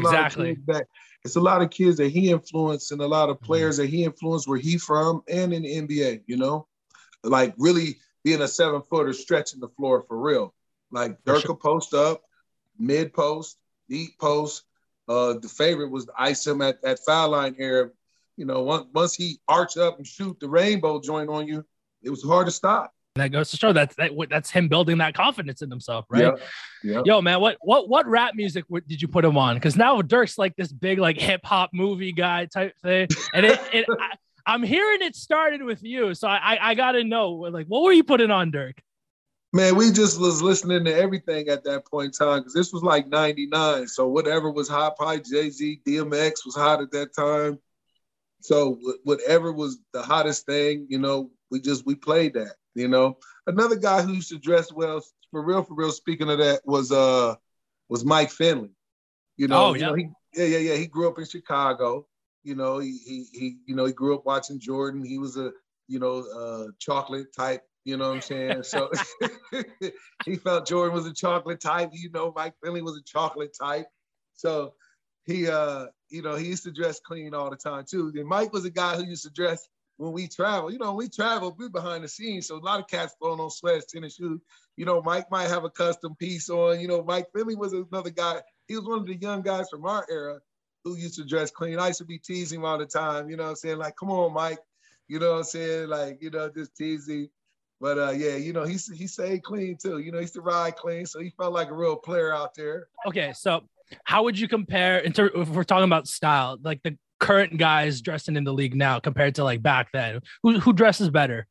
lot of kids that he influenced and a lot of players that he influenced where he from and in the NBA. Like really being a 7-footer stretching the floor for real. Like Dirk will post up, mid post, deep post. The favorite was to ice him at foul line area. Once he arch up and shoot the rainbow joint on you, it was hard to stop. That goes to show that's him building that confidence in himself, right? Yeah. Yo, man, what rap music did you put him on? Because now Dirk's like this big like hip hop movie guy type thing, and I'm hearing it started with you, so I gotta know, like, what were you putting on, Dirk? Man, we just was listening to everything at that point in time because this was like 99. So whatever was hot, probably Jay-Z, DMX was hot at that time. So whatever was the hottest thing, we played that, Another guy who used to dress well, for real, speaking of that, was Mike Finley. He grew up in Chicago. He grew up watching Jordan. He was a chocolate type. You know what I'm saying? So he felt Jordan was a chocolate type. Mike Finley was a chocolate type. So he used to dress clean all the time too. And Mike was a guy who used to dress when we travel. We're behind the scenes. So a lot of cats throwing on sweats, tennis shoes. Mike might have a custom piece on. Mike Finley was another guy. He was one of the young guys from our era who used to dress clean. I used to be teasing him all the time. You know what I'm saying? Like, come on, Mike. You know what I'm saying? Like, just teasing. But he stayed clean too. He used to ride clean, so he felt like a real player out there. Okay, so how would you compare if we're talking about style, like the current guys dressing in the league now compared to like back then? Who dresses better?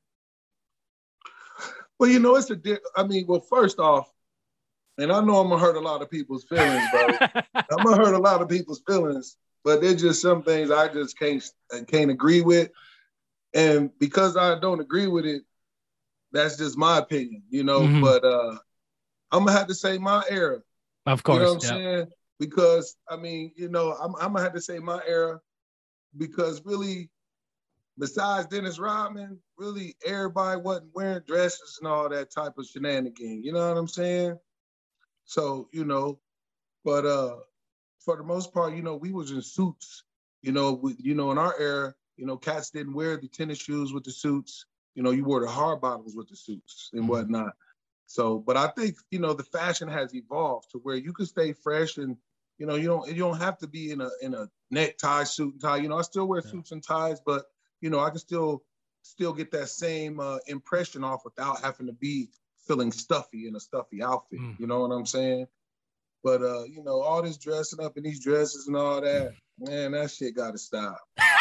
Well, first off, and I know I'm gonna hurt a lot of people's feelings, bro. I'm gonna hurt a lot of people's feelings, but there's just some things I just can't agree with, and because I don't agree with it. That's just my opinion, but I'm going to have to say my era. Of course. You know what I'm saying? Because, I'm going to have to say my era because really, besides Dennis Rodman, really everybody wasn't wearing dresses and all that type of shenanigans. You know what I'm saying? So, but for the most part, we was in suits. In our era, cats didn't wear the tennis shoes with the suits. You wore the hard bottoms with the suits and whatnot. So, but I think, the fashion has evolved to where you can stay fresh and, you don't have to be in a necktie, suit and tie. I still wear suits and ties, but, I can still get that same impression off without having to be feeling stuffy in a stuffy outfit. You know what I'm saying? But, all this dressing up in these dresses and all that, man, that shit got to stop.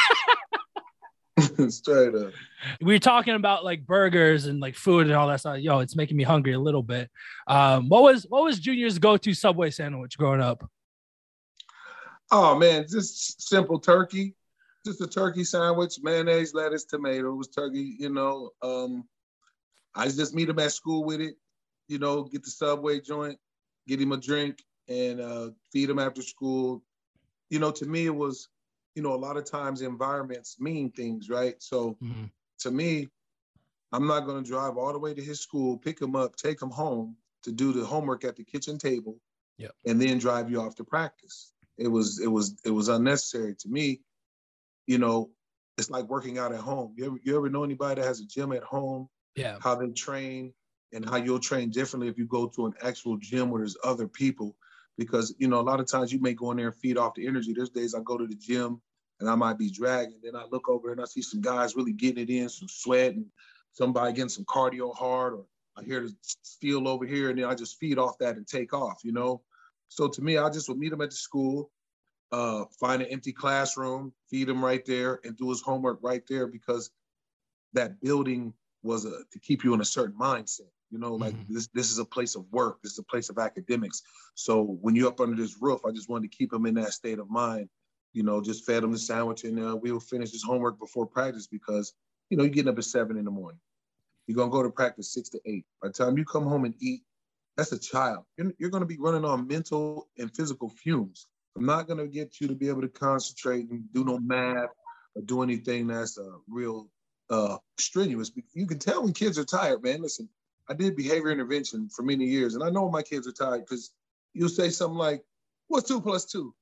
Straight up. We were talking about like burgers and like food and all that stuff. Yo, it's making me hungry a little bit. What was Junior's go-to Subway sandwich growing up? Oh man, just simple turkey. Just a turkey sandwich, mayonnaise, lettuce, tomatoes, turkey, I just meet them at school with it, get the Subway joint. get him a drink, and feed him after school. You know, to me, it was, you know, a lot of times environments mean things, right? So to me, I'm not going to drive all the way to his school, pick him up, take him home to do the homework at the kitchen table, and then drive you off to practice. It was unnecessary to me. You know, it's like working out at home. You ever know anybody that has a gym at home? Yeah. How they train and how you'll train differently if you go to an actual gym where there's other people. Because, you know, a lot of times you may go in there and feed off the energy. There's days I go to the gym and I might be dragging. Then I look over and I see some guys really getting it in, some sweat, and somebody getting some cardio hard, or I hear the steel over here, and then I just feed off that and take off, you know? So to me, I just would meet him at the school, find an empty classroom, feed him right there, and do his homework right there, because that building was to keep you in a certain mindset. You know, like this is a place of work. This is a place of academics. So when you're up under this roof, I just wanted to keep him in that state of mind. You know, just fed him the sandwich, and we'll finish his homework before practice, because, you know, you're getting up at 7 in the morning. You're going to go to practice 6 to 8. By the time you come home and eat, that's a child. You're going to be running on mental and physical fumes. I'm not going to get you to be able to concentrate and do no math or do anything that's real strenuous. You can tell when kids are tired, man. Listen, I did behavior intervention for many years, and I know my kids are tired, because you'll say something like, what's 2 plus 2?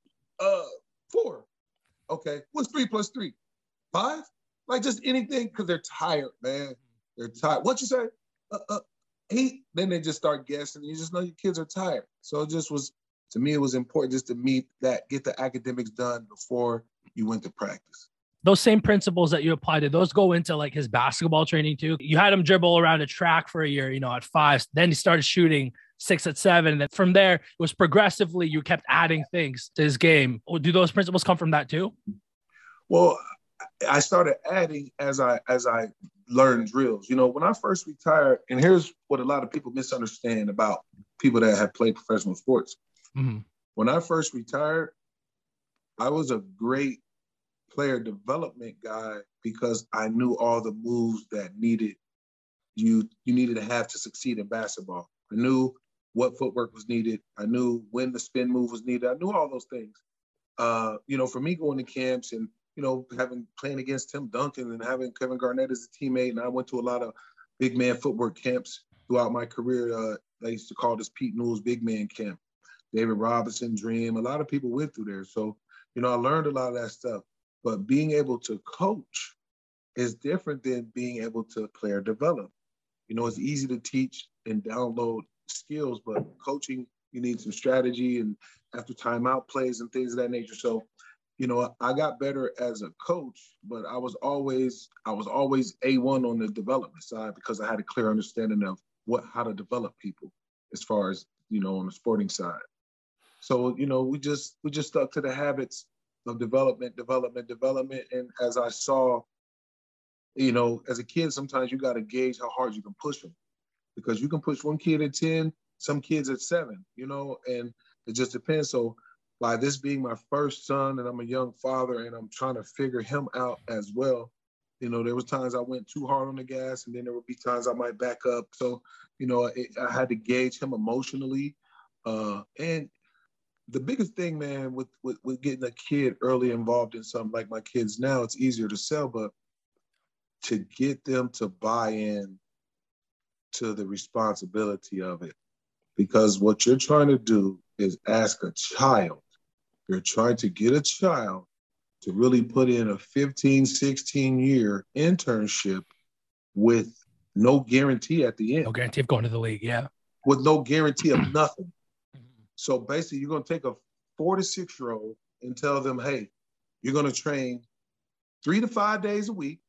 4. Okay. What's 3 plus 3? 5? Like, just anything, because they're tired, man. They're tired. What you say? 8. Then they just start guessing. You just know your kids are tired. So it just was, to me, it was important just to get the academics done before you went to practice. Those same principles that you applied, did those go into like his basketball training too? You had him dribble around a track for a year, you know, at 5. Then he started shooting 6 at 7. And then from there, it was progressively, you kept adding things to his game. Do those principles come from that too? Well, I started adding as I learned drills. You know, when I first retired, and here's what a lot of people misunderstand about people that have played professional sports. When I first retired, I was a great player development guy, because I knew all the moves that you needed to have to succeed in basketball. I knew what footwork was needed. I knew when the spin move was needed. I knew all those things. You know, for me going to camps and, you know, playing against Tim Duncan and having Kevin Garnett as a teammate, and I went to a lot of big man footwork camps throughout my career. They used to call this Pete Newell's big man camp. David Robinson, Dream, a lot of people went through there. So, you know, I learned a lot of that stuff. But being able to coach is different than being able to player develop. You know, it's easy to teach and download skills, but coaching, you need some strategy and after timeout plays and things of that nature. So, you know, I got better as a coach, but I was always A1 on the development side, because I had a clear understanding of how to develop people as far as, you know, on the sporting side. So, you know, we just stuck to the habits of development. And as I saw, you know, as a kid, sometimes you got to gauge how hard you can push them, because you can push one kid at 10, some kids at 7, you know, and it just depends. So by this being my first son, and I'm a young father, and I'm trying to figure him out as well, you know, there was times I went too hard on the gas, and then there would be times I might back up. So, you know, I had to gauge him emotionally. And the biggest thing, man, with getting a kid early involved in something like my kids now, it's easier to sell, but to get them to buy in to the responsibility of it. Because what you're trying to do is ask a child, you're trying to get a child to really put in a 15, 16-year internship with no guarantee at the end. No guarantee of going to the league, yeah. With no guarantee of nothing. So basically, you're going to take a 4 to 6-year-old and tell them, hey, you're going to train 3 to 5 days a week,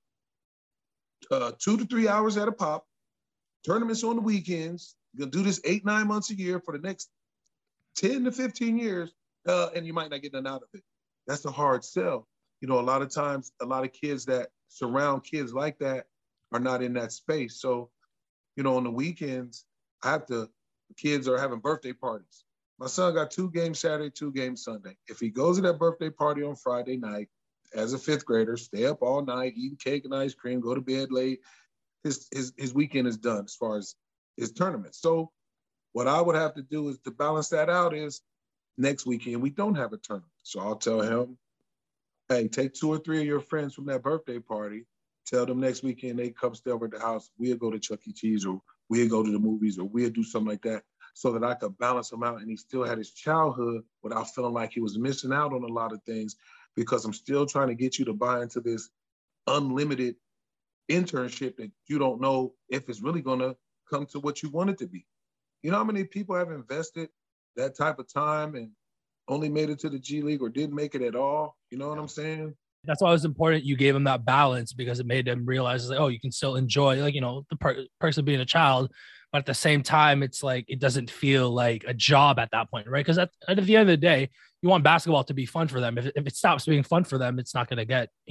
2 to 3 hours at a pop, tournaments on the weekends. You're going to do this 8, 9 months a year for the next 10 to 15 years, and you might not get none out of it. That's a hard sell. You know, a lot of times, a lot of kids that surround kids like that are not in that space. So, you know, on the weekends, kids are having birthday parties. My son got 2 games Saturday, 2 games Sunday. If he goes to that birthday party on Friday night, as a 5th grader, stay up all night, eating cake and ice cream, go to bed late, his weekend is done as far as his tournament. So What I would have to do is to balance that out is next weekend we don't have a tournament. So I'll tell him, hey, take 2 or 3 of your friends from that birthday party. Tell them next weekend they come stay over at the house. We'll go to Chuck E. Cheese, or we'll go to the movies, or we'll do something like that, so that I could balance him out and he still had his childhood without feeling like he was missing out on a lot of things, because I'm still trying to get you to buy into this unlimited internship that you don't know if it's really going to come to what you want it to be. You know how many people have invested that type of time and only made it to the G League or didn't make it at all? You know what I'm saying? That's why it was important you gave him that balance, because it made him realize, like, oh, you can still enjoy, like, the person being a child, but at the same time, it's like it doesn't feel like a job at that point, right? Because at the end of the day, you want basketball to be fun for them. If it stops being fun for them, it's not going to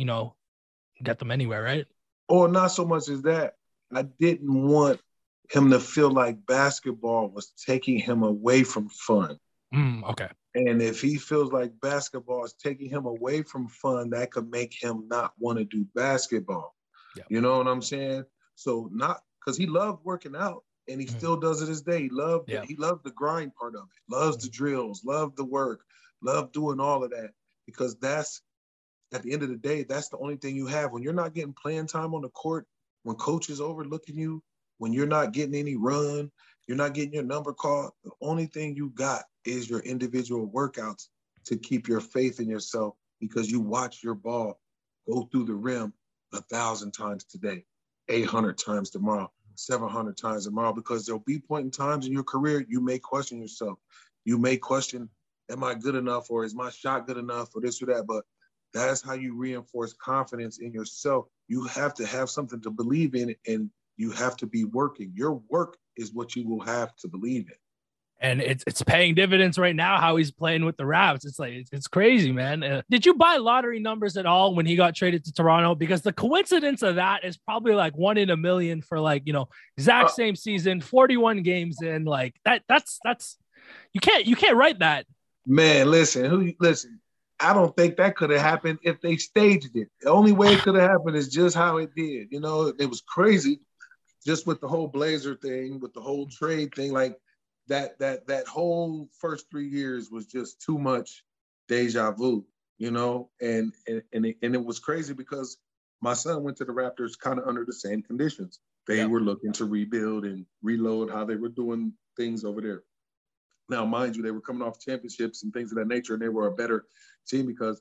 get them anywhere, right? Or not so much as that. I didn't want him to feel like basketball was taking him away from fun. Okay. And if he feels like basketball is taking him away from fun, that could make him not want to do basketball. Yeah. You know what I'm saying? So not because he loved working out and he still does it this day. He loved the grind part of it, loves the drills, loved the work, loved doing all of that, because that's, at the end of the day, that's the only thing you have. When you're not getting playing time on the court, when coach is overlooking you, when you're not getting any run, you're not getting your number called, the only thing you got is your individual workouts to keep your faith in yourself, because you watch your ball go through the rim 1,000 times today, 800 times tomorrow, 700 times tomorrow, because there'll be point in times in your career you may question yourself. You may question, am I good enough, or is my shot good enough, or this or that? But that's how you reinforce confidence in yourself. You have to have something to believe in, and you have to be working. Your work is what you will have to believe in. And it's paying dividends right now, how he's playing with the Raps. It's like, it's crazy, man. Did you buy lottery numbers at all when he got traded to Toronto? Because the coincidence of that is probably like 1 in a million for, like, exact same season, 41 games in, like that's you can't write that. Man, listen, I don't think that could have happened if they staged it. The only way it could have happened is just how it did. It was crazy, just with the whole Blazer thing, with the whole trade thing, like that whole first 3 years was just too much deja vu, and it was crazy because my son went to the Raptors kind of under the same conditions. They were looking to rebuild and reload how they were doing things over there. Now, mind you, they were coming off championships and things of that nature, and they were a better team because,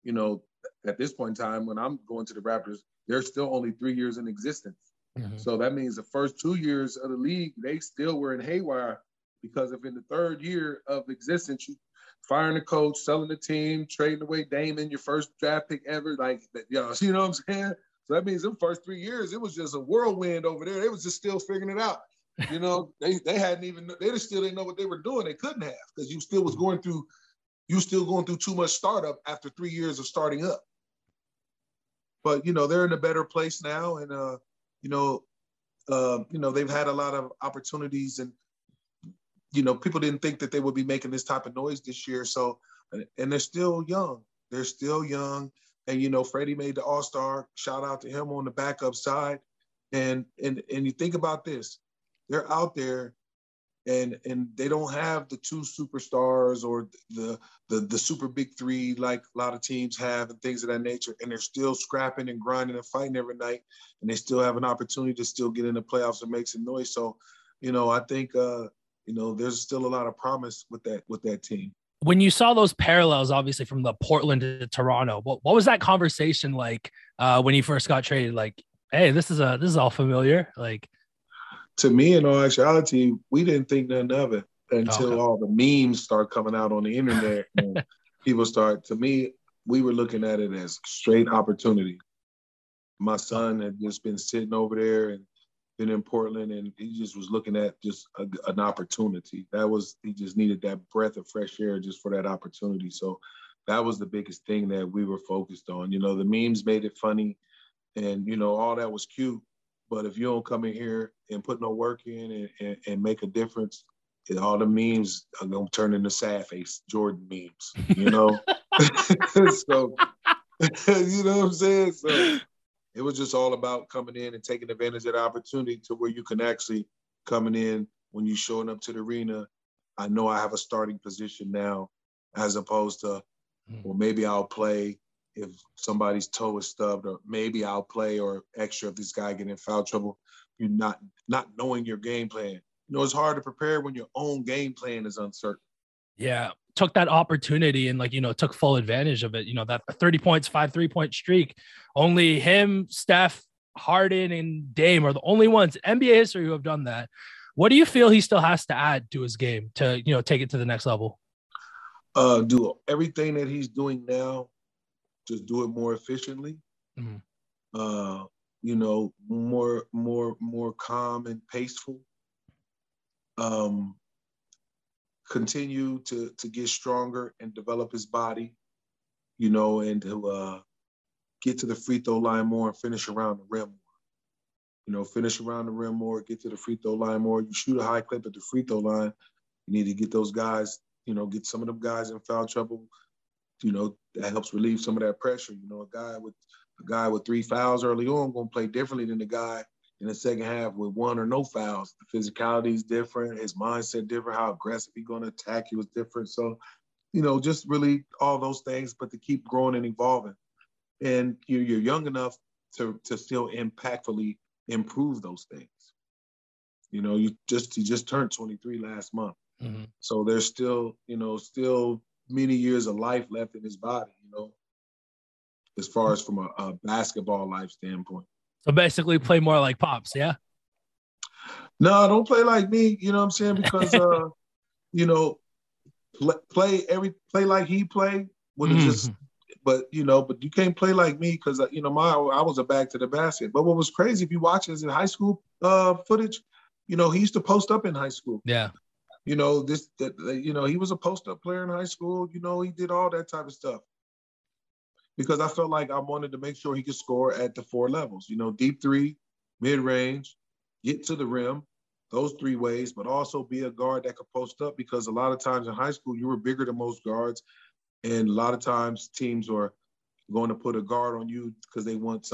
at this point in time, when I'm going to the Raptors, they're still only 3 years in existence. Mm-hmm. So that means the first 2 years of the league, they still were in haywire, because if in the third year of existence, you firing the coach, selling the team, trading away Damon, your first draft pick ever, like, you know what I'm saying? So that means the first 3 years, it was just a whirlwind over there. They was just still figuring it out. They hadn't even, they just still didn't know what they were doing. They couldn't have, because you still going through too much startup after 3 years of starting up. But, they're in a better place now. And, they've had a lot of opportunities, and, people didn't think that they would be making this type of noise this year. So, and they're still young. And, Freddie made the All-Star. Shout out to him on the backup side. And you think about this, they're out there and they don't have the 2 superstars or the super big 3 like a lot of teams have and things of that nature. And they're still scrapping and grinding and fighting every night. And they still have an opportunity to still get in the playoffs and make some noise. So, I think, there's still a lot of promise with that team. When you saw those parallels, obviously from the Portland to Toronto, what was that conversation like when you first got traded? Like, hey, this is all familiar. Like, to me, in all actuality, we didn't think nothing of it until all the memes start coming out on the internet and people start. To me, we were looking at it as straight opportunity. My son had just been sitting over there and been in Portland, and he just was looking at just an opportunity. He just needed that breath of fresh air just for that opportunity. So that was the biggest thing that we were focused on. The memes made it funny, and, all that was cute. But if you don't come in here and put no work in and make a difference, all the memes are going to turn into sad face Jordan memes, So, you know what I'm saying? So it was just all about coming in and taking advantage of the opportunity to where you can actually coming in when you're showing up to the arena, I know I have a starting position now, as opposed to, well, maybe I'll play if somebody's toe is stubbed, or maybe I'll play or extra if this guy get in foul trouble. You're not knowing your game plan. It's hard to prepare when your own game plan is uncertain. Yeah. Took that opportunity and took full advantage of it. That 30 points, 5 3-point streak, only him, Steph, Harden, and Dame are the only ones in NBA history who have done that. What do you feel he still has to add to his game to, take it to the next level? Do everything that he's doing now, just do it more efficiently. More calm and paceful. Continue to get stronger and develop his body, and to get to the free throw line more and finish around the rim more. Finish around the rim more, get to the free throw line more. You shoot a high clip at the free throw line, you need to get those guys, get some of them guys in foul trouble. That helps relieve some of that pressure. A guy with 3 fouls early on going to play differently than the guy in the second half with 1 or no fouls. The physicality is different, his mindset different, how aggressive he's going to attack you is different. So, just really all those things, but to keep growing and evolving. And you're young enough to still impactfully improve those things. He just turned 23 last month. So there's still many years of life left in his body, as far as from a basketball life standpoint. So basically play more like Pops, yeah? No, don't play like me, you know what I'm saying? Because, play like he played would have just, but you can't play like me because, I was a back to the basket. But what was crazy, if you watch his high school footage, he used to post up in high school. Yeah. He was a post-up player in high school. He did all that type of stuff. Because I felt like I wanted to make sure he could score at the 4 levels. Deep 3, mid-range, get to the rim, those 3 ways, but also be a guard that could post up, because a lot of times in high school, you were bigger than most guards. And a lot of times teams are going to put a guard on you because they want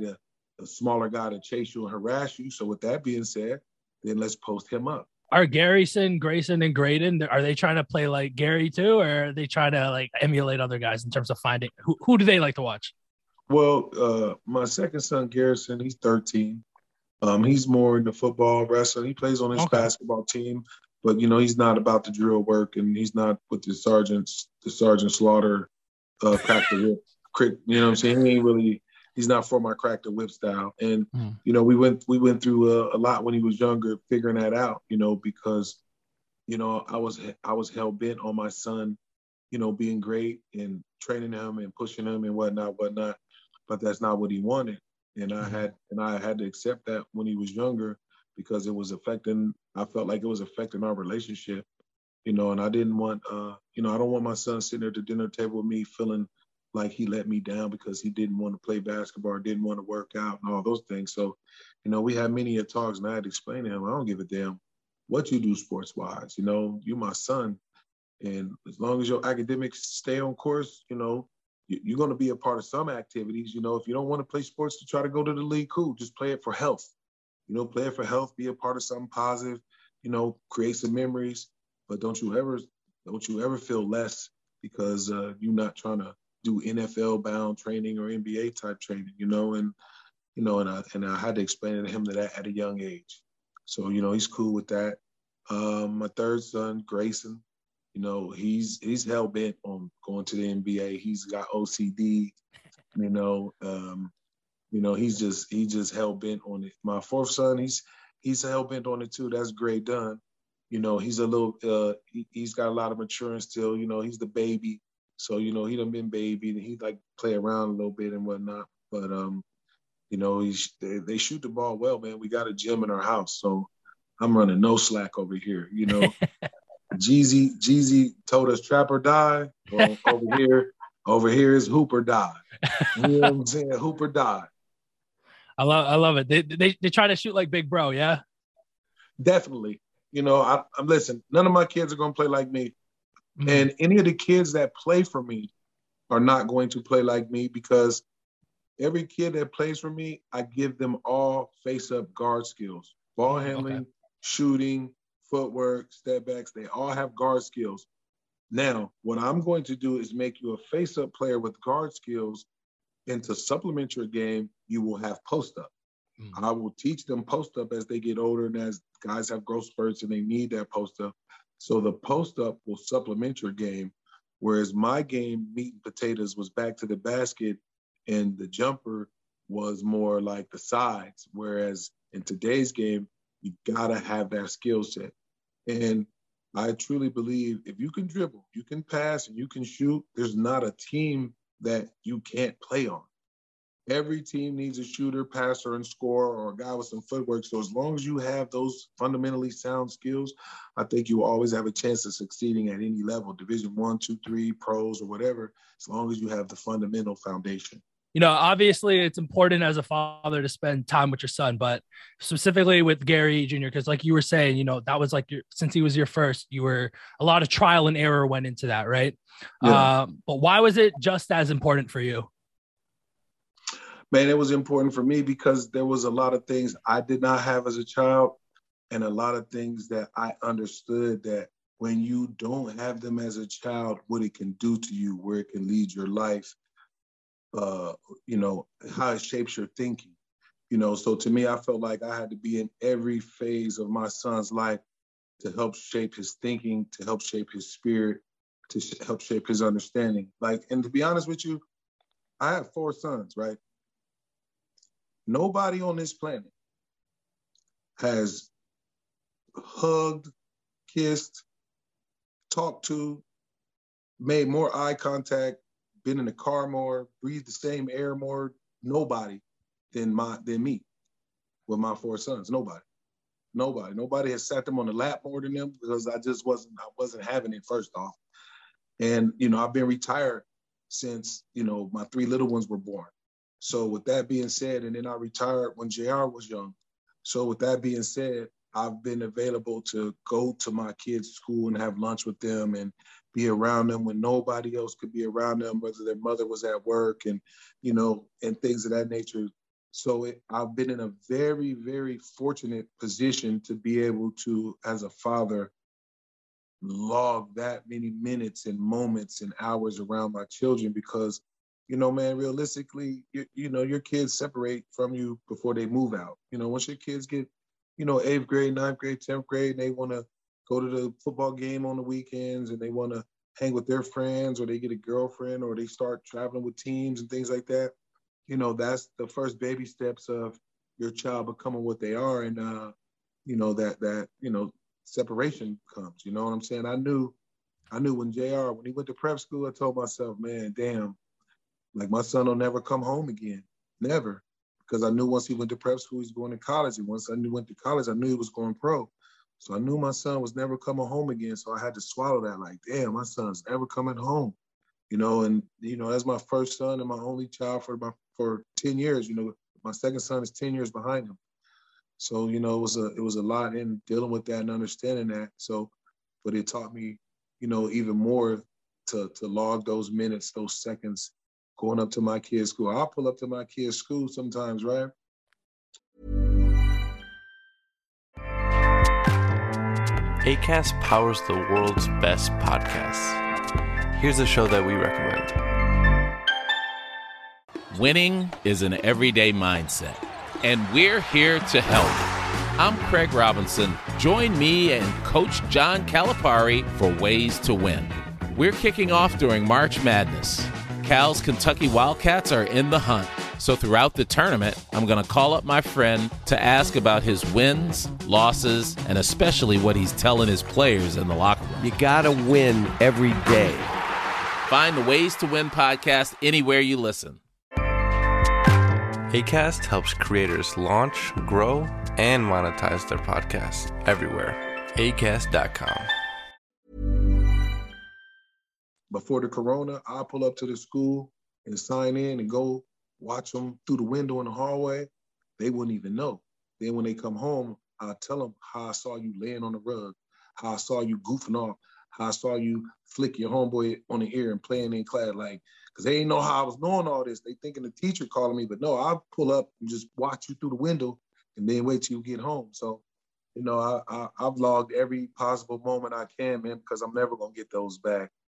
a smaller guy to chase you and harass you. So with that being said, then let's post him up. Are Garrison, Grayson, and Graydon, are they trying to play like Gary too, or are they trying to emulate other guys in terms of finding who do they like to watch? Well, my second son, Garrison, he's 13. He's more into football, wrestling. He plays on his basketball team, but he's not about the drill work, and he's not with the Sergeant Slaughter, crack the whip. You know what I'm saying? He ain't really. He's not for my crack the whip style. And, we went through a lot when he was younger, figuring that out, because, I was hell bent on my son, being great and training him and pushing him and whatnot, but that's not what he wanted. And I had to accept that when he was younger, because I felt like it was affecting our relationship, and I didn't want, I don't want my son sitting at the dinner table with me feeling like he let me down because he didn't want to play basketball or didn't want to work out and all those things. So, we had many talks, and I had to explain to him, I don't give a damn what you do sports-wise. You're my son. And as long as your academics stay on course, you're going to be a part of some activities. If you don't want to play sports to try to go to the league, cool. Just play it for health. Play it for health, be a part of something positive, create some memories. But don't you ever feel less because you're not trying to do NFL bound training or NBA type training, and I had to explain to him that at a young age. So, he's cool with that. My third son, Grayson, he's hell bent on going to the NBA. He's got OCD, he's just hell bent on it. My fourth son, he's hell bent on it too. That's great done. He's a little, he's got a lot of maturing still. He's the baby. So, he done been babied, and he play around a little bit and whatnot. But, they shoot the ball well, man. We got a gym in our house, so I'm running no slack over here. Jeezy told us trap or die. Well, over here is hoop or die. You know what I'm saying? Hoop or die. I love it. They try to shoot like Big Bro, yeah? Definitely. Listen, none of my kids are going to play like me. And any of the kids that play for me are not going to play like me, because every kid that plays for me, I give them all face-up guard skills. Ball handling, shooting, footwork, step backs. They all have guard skills. Now, what I'm going to do is make you a face-up player with guard skills, and to supplement your game, you will have post-up. I will teach them post-up as they get older and as guys have growth spurts and they need that post-up. So the post-up will supplement your game, whereas my game, meat and potatoes, was back to the basket and the jumper was more like the sides, whereas in today's game, you got to have that skill set. And I truly believe if you can dribble, you can pass, and you can shoot, there's not a team that you can't play on. Every team needs a shooter, passer, and scorer, or a guy with some footwork. So as long as you have those fundamentally sound skills, I think you always have a chance of succeeding at any level, Division 1, 2, 3, pros, or whatever, as long as you have the fundamental foundation. You know, obviously it's important as a father to spend time with your son, but specifically with Gary Jr., because like you were saying, you know, that was like since he was your first, you were a lot of trial and error went into that, right? Yeah. But why was it just as important for you? Man, it was important for me because there was a lot of things I did not have as a child, and a lot of things that I understood that when you don't have them as a child, what it can do to you, where it can lead your life, you know, how it shapes your thinking. You know, so to me, I felt like I had to be in every phase of my son's life to help shape his thinking, to help shape his spirit, to help shape his understanding. Like, and to be honest with you, I have 4 sons, right? Nobody on this planet has hugged, kissed, talked to, made more eye contact, been in the car more, breathed the same air more, nobody than me with my 4 sons. Nobody has sat them on the lap more than them, because I wasn't having it, first off. And, you know, I've been retired since, you know, my 3 little ones were born. So with that being said, and then I retired when JR was young. So with that being said, I've been available to go to my kids' school and have lunch with them and be around them when nobody else could be around them, whether their mother was at work, and, you know, and things of that nature. So I've been in a very, very fortunate position to be able to, as a father, log that many minutes and moments and hours around my children, because, you know, man, realistically, you know, your kids separate from you before they move out. You know, once your kids get, you know, 8th grade, 9th grade, 10th grade, and they want to go to the football game on the weekends, and they want to hang with their friends, or they get a girlfriend, or they start traveling with teams and things like that. You know, that's the first baby steps of your child becoming what they are. And, you know, that, you know, separation comes, you know what I'm saying? I knew when JR, when he went to prep school, I told myself, man, damn, like, my son will never come home again. Never. Because I knew once he went to prep school, he's going to college. And once I knew he went to college, I knew he was going pro. So I knew my son was never coming home again. So I had to swallow that, like, damn, my son's never coming home. You know, and, you know, as my first son and my only child for 10 years, you know, my second son is 10 years behind him. So, you know, it was a lot in dealing with that and understanding that. So, but it taught me, you know, even more to log those minutes, those seconds, going up to my kids' school. I'll pull up to my kids' school sometimes, right? Acast powers the world's best podcasts. Here's a show that we recommend. Winning is an everyday mindset, and we're here to help. I'm Craig Robinson. Join me and Coach John Calipari for Ways to Win. We're kicking off during March Madness. Cal's Kentucky Wildcats are in the hunt. So throughout the tournament, I'm going to call up my friend to ask about his wins, losses, and especially what he's telling his players in the locker room. You got to win every day. Find the Ways to Win podcast anywhere you listen. Acast helps creators launch, grow, and monetize their podcasts everywhere. Acast.com. Before the corona, I'll pull up to the school and sign in and go watch them through the window in the hallway. They wouldn't even know. Then when they come home, I'll tell them how I saw you laying on the rug, how I saw you goofing off, how I saw you flick your homeboy on the ear and playing in class, like, because they didn't know how I was knowing all this. They thinking the teacher calling me, but no, I'll pull up and just watch you through the window and then wait till you get home. So, You know, I've logged every possible moment I can, man, because I'm never gonna get those back.